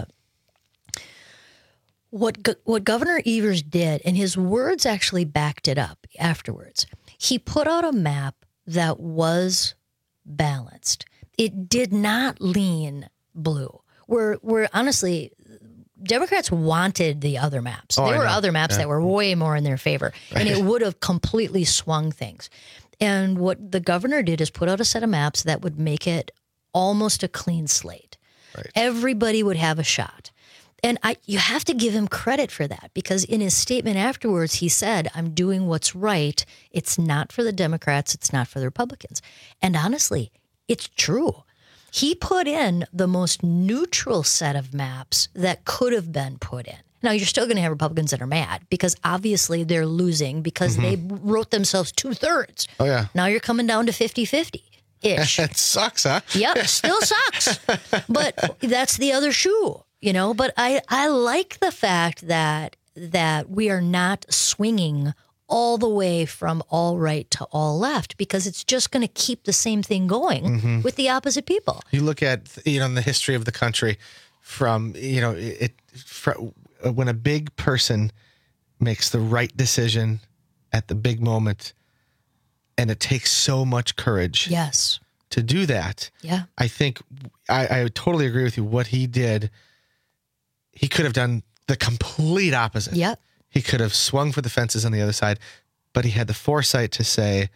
what Go- what Governor Evers did, and his words actually backed it up afterwards. He put out a map that was balanced. It did not lean blue. Where where honestly, Democrats wanted the other maps. Oh, there I were know. other maps Yeah. that were way more in their favor, and it would have completely swung things. And what the governor did is put out a set of maps that would make it almost a clean slate. Right. Everybody would have a shot. And I, you have to give him credit for that, because in his statement afterwards, he said, I'm doing what's right. It's not for the Democrats. It's not for the Republicans. And honestly, it's true. He put in the most neutral set of maps that could have been put in. Now, you're still going to have Republicans that are mad because obviously they're losing because Mhm. they wrote themselves two thirds. Oh, yeah. Now you're coming down to fifty-fifty-ish. It sucks, huh? Yep, still sucks. But that's the other shoe, you know. But I, I like the fact that that we are not swinging all the way from all right to all left, because it's just going to keep the same thing going Mhm. with the opposite people. You look at, you know, in the history of the country from, you know, it, fr when a big person makes the right decision at the big moment, and it takes so much courage. Yes. To do that. Yeah. I think I, I totally agree with you. What he did, he could have done the complete opposite. Yep. He could have swung for the fences on the other side, but he had the foresight to say,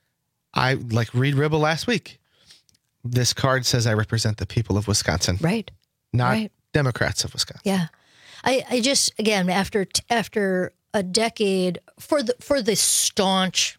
I like Reed Ribble last week. This card says I represent the people of Wisconsin. Right. Not Right. Democrats of Wisconsin. Yeah. I, I just, again, after after a decade, for the for the staunch,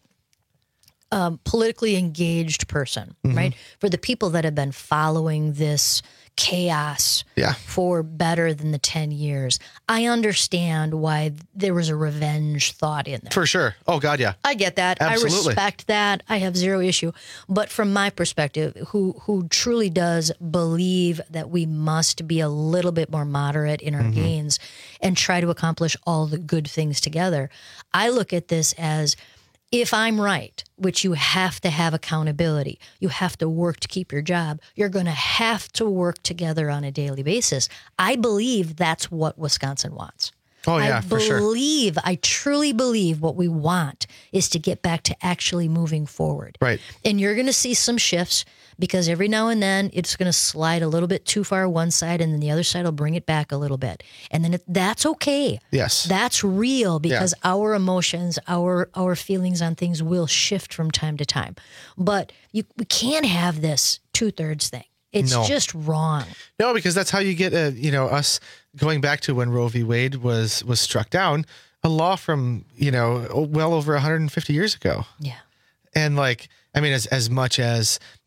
um, politically engaged person, Mhm. right? For the people that have been following this chaos Yeah. for better than the ten years, I understand why there was a revenge thought in there. For sure. Oh, God, yeah. I get that. Absolutely. I respect that. I have zero issue. But from my perspective, who who truly does believe that we must be a little bit more moderate in our Mhm. gains and try to accomplish all the good things together, I look at this as, if I'm right, which you have to have accountability, you have to work to keep your job, you're going to have to work together on a daily basis. I believe that's what Wisconsin wants. Oh, yeah, I for sure. believe, I truly believe what we want is to get back to actually moving forward. Right. And you're going to see some shifts, because every now and then it's going to slide a little bit too far one side, and then the other side will bring it back a little bit. And then it, that's okay. Yes. That's real, because our emotions, our our feelings on things will shift from time to time. But you we can't have this two-thirds thing. It's No. just wrong. No, because that's how you get, uh, you know, us going back to when Roe v. Wade was was struck down, a law from, you know, well over one hundred fifty years ago. Yeah. And like, I mean, as as much as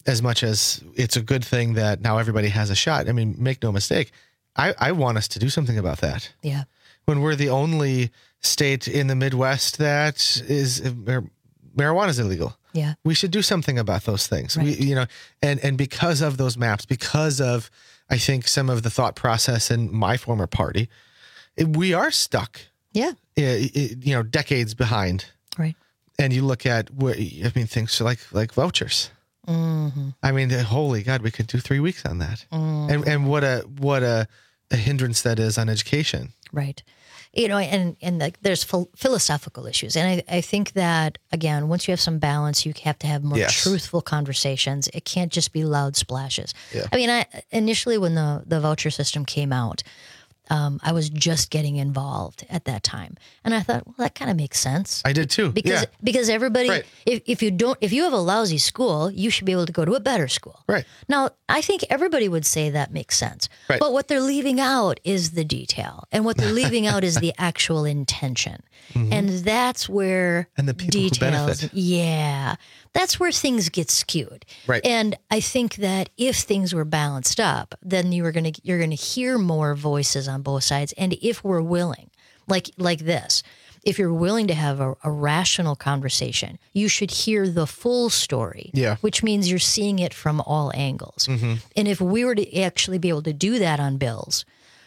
as much as it's a good thing that now everybody has a shot. I mean, make no mistake. I, I want us to do something about that. Yeah. When we're the only state in the Midwest that is marijuana is illegal. Yeah. We should do something about those things. Right. We, you know, and, and because of those maps, because of, I think, some of the thought process in my former party, it, we are stuck. Yeah. It, it, you know, decades behind. Right. And you look at what, I mean, things like, like vouchers. Mm-hmm. I mean, holy God, we could do three weeks on that. Mm-hmm. And, and what a, what a, a hindrance that is on education. Right. You know, and, and like there's ph- philosophical issues. And I, I think that, again, once you have some balance, you have to have more Yes. truthful conversations. It can't just be loud splashes. Yeah. I mean, I initially when the, the voucher system came out, um, I was just getting involved at that time. And I thought, well, that kind of makes sense. I did too. Because yeah. because everybody, Right. if, if you don't, if you have a lousy school, you should be able to go to a better school. Right. Now, I think everybody would say that makes sense. Right. But what they're leaving out is the detail, and what they're leaving out is the actual intention, Mhm. and that's where And the people who details. benefit. Yeah, that's where things get skewed. Right. And I think that if things were balanced up, then you were gonna you're gonna hear more voices on both sides, and if we're willing, like like this. If you're willing to have a, a rational conversation, you should hear the full story, Yeah. which means you're seeing it from all angles. Mhm. And if we were to actually be able to do that on bills,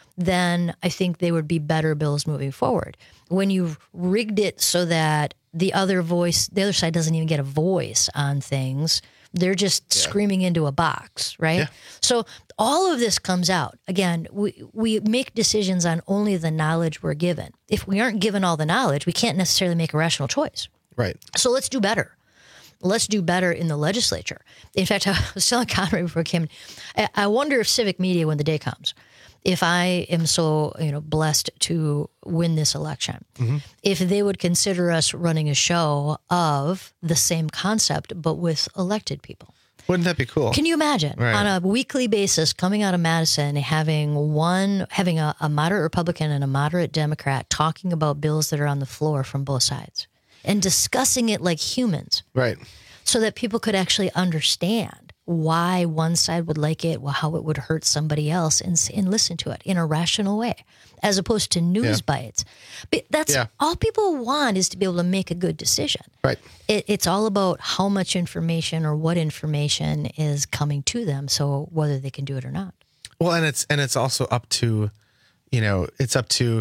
then I think they would be better bills moving forward. When you've rigged it so that the other voice, the other side doesn't even get a voice on things, they're just screaming into a box, right? Yeah. So all of this comes out. Again, we, we make decisions on only the knowledge we're given. If we aren't given all the knowledge, we can't necessarily make a rational choice. Right. So let's do better. Let's do better in the legislature. In fact, I was telling Conrad before I came, I I wonder if civic media, when the day comes, if I am so you know blessed to win this election, Mhm. if they would consider us running a show of the same concept, but with elected people. Wouldn't that be cool? Can you imagine Right. on a weekly basis coming out of Madison, having one, having a, a moderate Republican and a moderate Democrat talking about bills that are on the floor from both sides and discussing it like humans, Right. so that people could actually understand why one side would like it, well, how it would hurt somebody else, and, s- and listen to it in a rational way, as opposed to news Yeah. bites. But that's Yeah. all people want, is to be able to make a good decision. Right. It, it's all about how much information or what information is coming to them, so whether they can do it or not. Well, and it's and it's also up to, you know, it's up to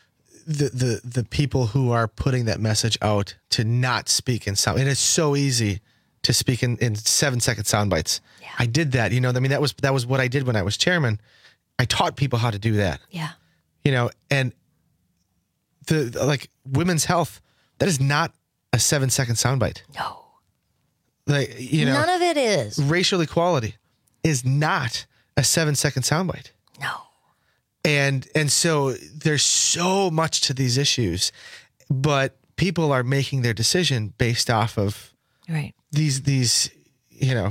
the the the people who are putting that message out to not speak in sound. It is so easy to speak in, in seven second sound bites. Yeah. I did that. You know, I mean, that was that was what I did when I was chairman. I taught people how to do that. Yeah. You know, and the like women's health, that is not a seven second soundbite. No. Like, you know, None of it is. racial equality is not a seven second soundbite. No. And and so there's so much to these issues, but people are making their decision based off of Right. these these you know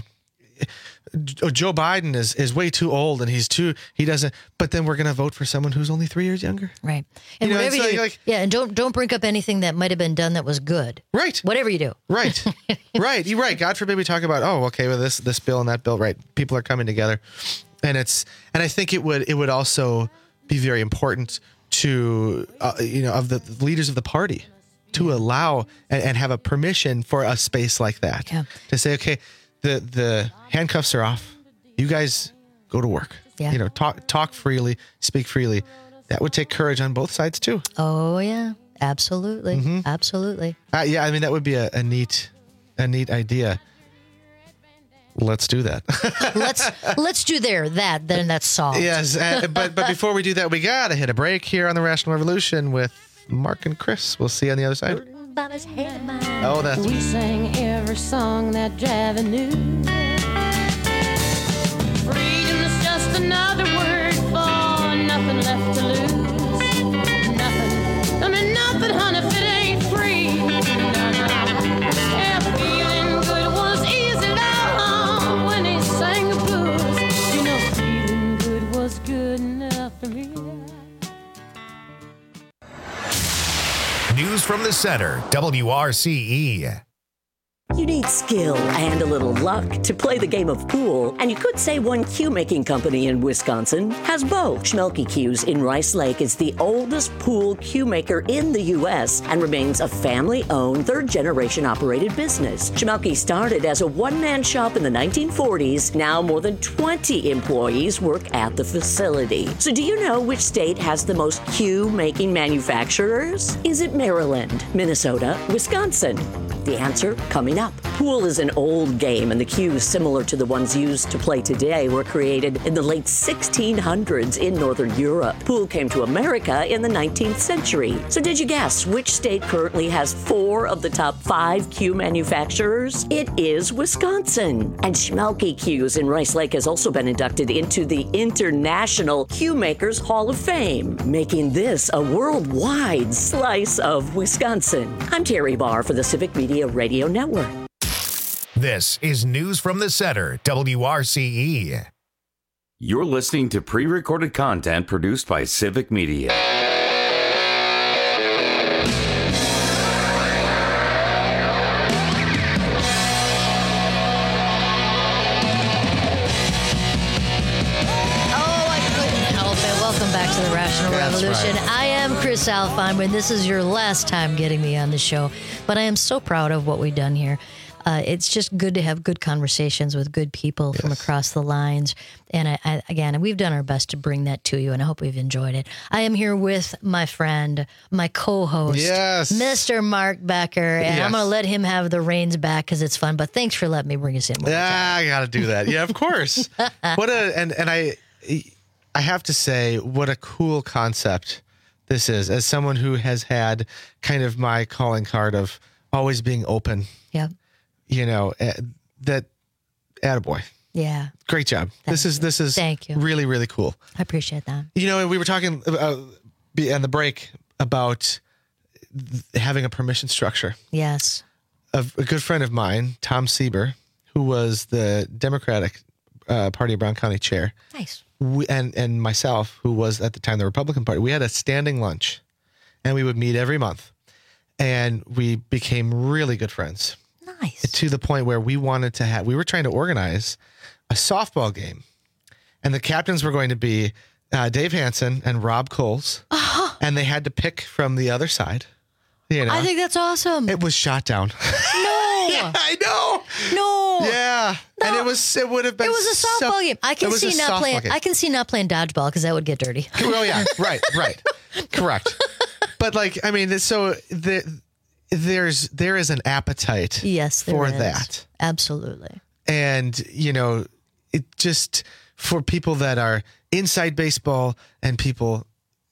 Joe Biden is is way too old and he's too he doesn't but then we're going to vote for someone who's only three years younger. Right. And You know, whatever it's you, like- like- yeah, and don't don't bring up anything that might have been done that was good. Right. Whatever you do. Right. Right. You're right. God forbid we talk about, oh, okay, well, this this bill and that bill. Right. People are coming together. And it's and I think it would it would also be very important to, uh, you know, of the leaders of the party to allow and, and have a permission for a space like that. Yeah. To say, okay, the the handcuffs are off. You guys go to work. Yeah. You know, talk talk freely, speak freely. That would take courage on both sides too. Oh yeah, absolutely, Mm-hmm. absolutely. Uh, yeah, I mean that would be a, a neat, a neat idea. Let's do that. let's let's do there that then that's solved. Yes, uh, but but before we do that, we gotta hit a break here on the Rational Revolution with Mark and Chris. We'll see you on the other side. Oh, that's We sang every song that Javi knew. Freedom is just another word for nothing left to lose. Nothing, I mean nothing, honey, if it ain't free. No, no. Yeah, feeling good was easy, love, when he sang the blues. You know, feeling good was good enough for me. News from the center, W R C E. You You need skill and a little luck to play the game of pool, and you could say one cue making company in Wisconsin has both. Schmelke Cues in Rice Lake is the oldest pool cue maker in the U S and remains a family-owned, third-generation operated business. Schmelke started as a one-man shop in the nineteen forties. Now more than twenty employees work at the facility. So do you know which state has the most cue making manufacturers? Is it Maryland, Minnesota, Wisconsin? The answer coming up. Pool is an old game, and the cues similar to the ones used to play today were created in the late sixteen hundreds in Northern Europe. Pool came to America in the nineteenth century. So did you guess which state currently has four of the top five cue manufacturers? It is Wisconsin. And Schmelke Cues in Rice Lake has also been inducted into the International Cue Makers Hall of Fame, making this a worldwide slice of Wisconsin. I'm Terry Barr for the Civic Media Radio Network. This is News from the Center, W R C E. You're listening to pre-recorded content produced by Civic Media. To the Rational That's Revolution. right. I am Chris Alfeinberg. This is your last time getting me on the show, but I am so proud of what we've done here. Uh, it's just good to have good conversations with good people yes. from across the lines. And I, I, again, we've done our best to bring that to you, and I hope we've enjoyed it. I am here with my friend, my co-host, yes. Mister Mark Becker, and yes. I'm going to let him have the reins back because it's fun. But thanks for letting me bring us in. Yeah, I got to do that. Yeah, of course. What a and and I. I have to say, what a cool concept this is. As someone who has had kind of my calling card of always being open. Yeah. You know, uh, that, attaboy. Yeah. Great job. Thank this is, this is Thank you. really, really cool. I appreciate that. You know, we were talking uh, on the break about having a permission structure. Yes. A, a good friend of mine, Tom Sieber, who was the Democratic uh, Party of Brown County chair. Nice. We, and and myself, who was at the time the Republican Party, we had a standing lunch, and we would meet every month, and we became really good friends. Nice. To the point where we wanted to have, we were trying to organize a softball game, and the captains were going to be uh, Dave Hansen and Rob Coles, uh-huh. and they had to pick from the other side. You know, I think that's awesome. It was shot down. No, yeah, I know. No, yeah, no. and it was it would have been. It was a softball so, game. I can see not playing. Game. I can see not playing dodgeball because that would get dirty. Oh yeah, right, right, correct. But like, I mean, so the, there's there is an appetite. Yes, there for is. that. Absolutely. And you know, it just for people that are inside baseball and people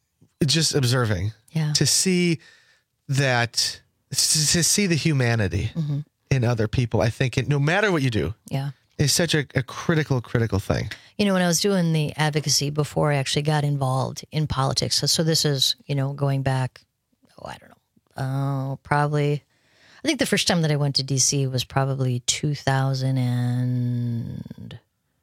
just observing. Yeah. To see that, to see the humanity mm-hmm. in other people, I think it, no matter what you do, yeah, is such a, a critical, critical thing. You know, when I was doing the advocacy before I actually got involved in politics, so, so this is, you know, going back, oh, I don't know, uh, probably, I think the first time that I went to D C was probably two thousand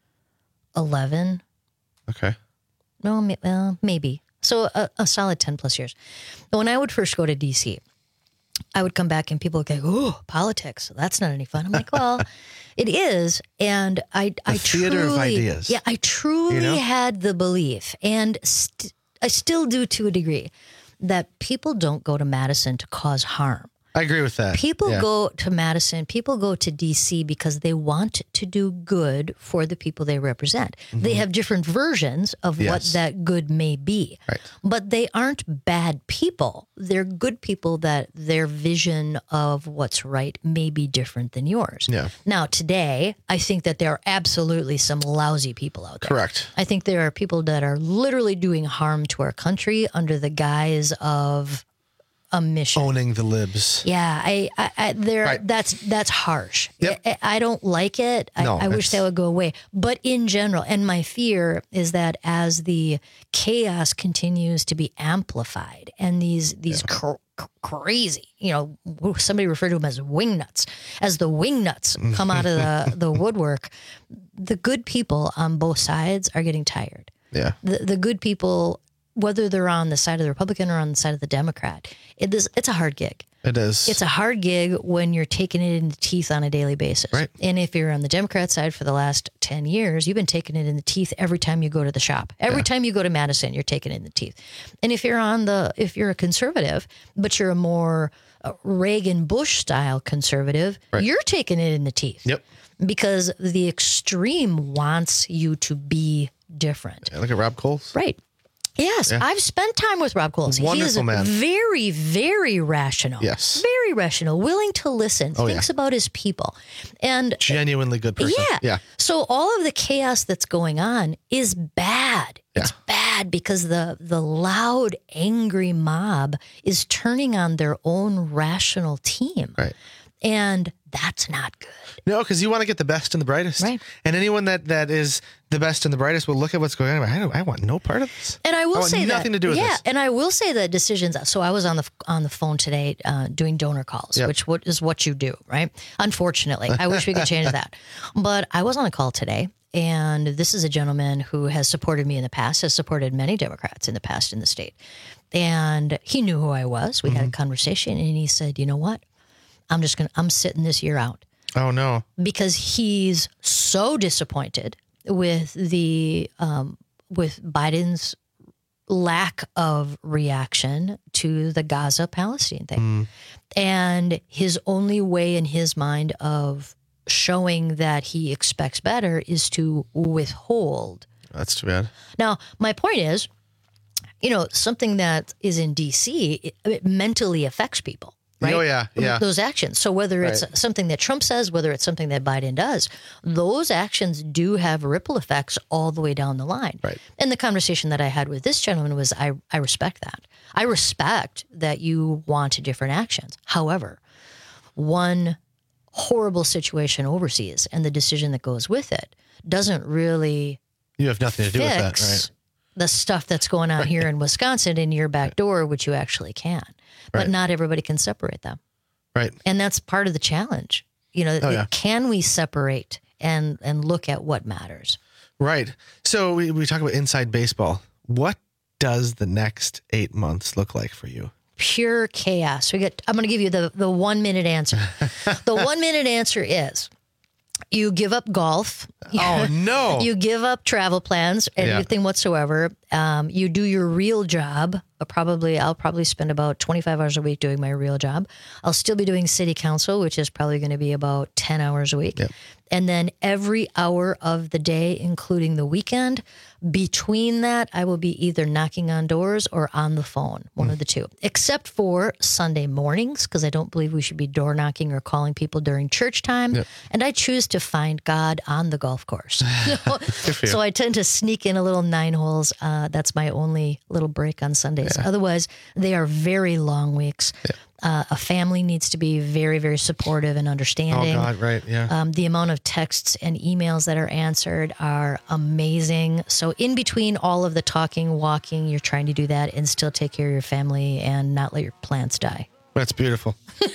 eleven. Okay. No, well, maybe. So a, a solid ten plus years. But when I would first go to D C, I would come back and people would go, "Oh, politics. That's not any fun." I'm like, "Well, it is." And I, the I theater truly, of ideas. yeah, I truly you know? had the belief, and st- I still do to a degree, that people don't go to Madison to cause harm. I agree with that. People yeah. go to Madison, people go to D C because they want to do good for the people they represent. Mm-hmm. They have different versions of yes. what that good may be. Right. But they aren't bad people. They're good people that their vision of what's right may be different than yours. Yeah. Now, today, I think that there are absolutely some lousy people out there. Correct. I think there are people that are literally doing harm to our country under the guise of a mission. Owning the libs. Yeah, I, I, I there. Right. That's that's harsh. Yep. I, I don't like it. I, No, I wish it's- that would go away. But in general, and my fear is that as the chaos continues to be amplified, and these these cr- cr- crazy, you know, somebody referred to them as wingnuts, as the wingnuts come out of the the woodwork, the good people on both sides are getting tired. Yeah. The the good people whether they're on the side of the Republican or on the side of the Democrat, it is, it's a hard gig. It is. It's a hard gig when you're taking it in the teeth on a daily basis. Right. And if you're on the Democrat side for the last ten years, you've been taking it in the teeth every time you go to the shop. Every yeah. time you go to Madison, you're taking it in the teeth. And if you're on the, if you're a conservative, but you're a more uh, Reagan Bush style conservative, right. you're taking it in the teeth. Yep. Because the extreme wants you to be different. Yeah, look at Rob Coles. Right. Yes, yeah. I've spent time with Rob Coles. Wonderful he is man. Very, very rational. Yes. Very rational, willing to listen, oh, thinks yeah. about his people. And genuinely good person. Yeah. yeah. So all of the chaos that's going on is bad. Yeah. It's bad because the the loud, angry mob is turning on their own rational team. Right. And that's not good. No, because you want to get the best and the brightest. Right. And anyone that, that is the best and the brightest will look at what's going on. I don't, I want no part of this. And I will I want say nothing that, to do with yeah, this. and I will say that decisions. So I was on the on the phone today uh, doing donor calls, Yep. which what is what you do, right? Unfortunately, I wish we could change that. But I was on a call today, and this is a gentleman who has supported me in the past, has supported many Democrats in the past in the state, and he knew who I was. We mm-hmm. had a conversation, and he said, "You know what? I'm just gonna. I'm sitting this year out." Oh, no. Because he's so disappointed with the um, with Biden's lack of reaction to the Gaza-Palestine thing. Mm. And his only way in his mind of showing that he expects better is to withhold. That's too bad. Now, my point is, you know, something that is in D C, it, it mentally affects people. Right? Oh, yeah, yeah. Those actions. So whether it's Right. something that Trump says, whether it's something that Biden does, those actions do have ripple effects all the way down the line. Right. And the conversation that I had with this gentleman was, I, I respect that. I respect that you want different actions. However, one horrible situation overseas and the decision that goes with it doesn't really You have nothing to do with that, fix right? the stuff that's going on here in Wisconsin in your back door, which you actually can. But Right. not everybody can separate them. Right. And that's part of the challenge. You know, Oh, yeah. can we separate and and look at what matters? Right. So we, we talk about inside baseball. What does the next eight months look like for you? Pure chaos. We get I'm going to give you the the one minute answer. The one minute answer is you give up golf. Oh, no. You give up travel plans, anything Yeah. whatsoever. Um, you do your real job. Uh, Probably, I'll probably spend about twenty-five hours a week doing my real job. I'll still be doing city council, which is probably going to be about ten hours a week. Yep. And then every hour of the day, including the weekend, between that, I will be either knocking on doors or on the phone, one Mm. of the two, except for Sunday mornings, because I don't believe we should be door knocking or calling people during church time. Yep. And I choose to find God on the golf course. for you. So I tend to sneak in a little nine holes. Uh, that's my only little break on Sundays. Yeah. Otherwise, they are very long weeks. Uh, a family needs to be very, very supportive and Oh, understanding. God, right. Yeah. Um, the amount of texts and emails that are answered are amazing. So in between all of the talking, walking, you're trying to do that and still take care of your family and not let your plants die. That's beautiful.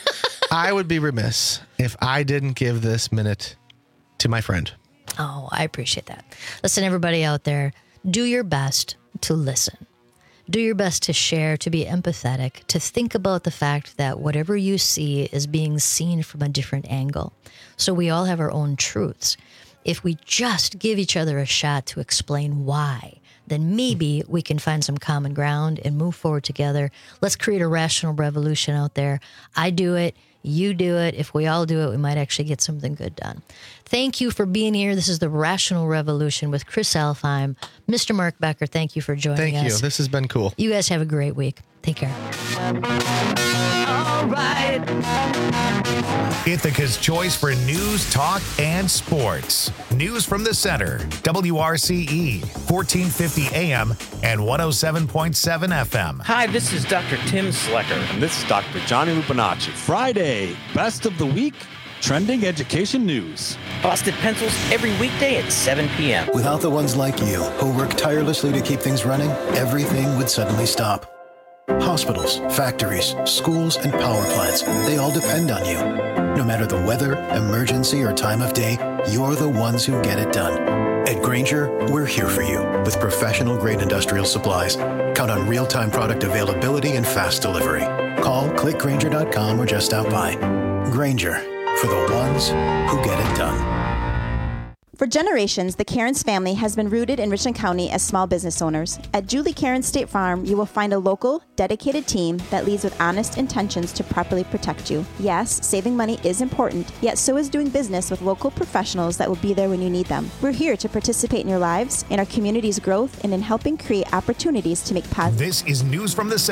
I would be remiss if I didn't give this minute to my friend. Oh, I appreciate that. Listen, everybody out there, do your best to listen. Do your best to share, to be empathetic, to think about the fact that whatever you see is being seen from a different angle. So we all have our own truths. If we just give each other a shot to explain why, then maybe we can find some common ground and move forward together. Let's create a rational revolution out there. I do it. You do it. If we all do it, we might actually get something good done. Thank you for being here. This is the Rational Revolution with Chris Alfheim. Mister Mark Becker, thank you for joining Thank us. you. This has been cool. You guys have a great week. Take care. All right. Ithaca's choice for news, talk, and sports. News from the center. W R C E, fourteen fifty A M and one oh seven point seven F M. Hi, this is Doctor Tim Slecker. And this is Doctor Johnny Lupinacci. Friday, best of the week, trending education news. Busted Pencils every weekday at seven p.m. Without the ones like you who work tirelessly to keep things running, everything would suddenly stop. Hospitals, factories, schools, and power plants, they all depend on you. No matter the weather, emergency, or time of day, you're the ones who get it done. At Grainger, we're here for you with professional-grade industrial supplies. Count on real-time product availability and fast delivery. Call, click Grainger dot com, or just stop by. Grainger, for the ones who get it done. For generations, the Cairns family has been rooted in Richland County as small business owners. At Julie Cairns State Farm, you will find a local, dedicated team that leads with honest intentions to properly protect you. Yes, saving money is important, yet so is doing business with local professionals that will be there when you need them. We're here to participate in your lives, in our community's growth, and in helping create opportunities to make positive. This is News from the South.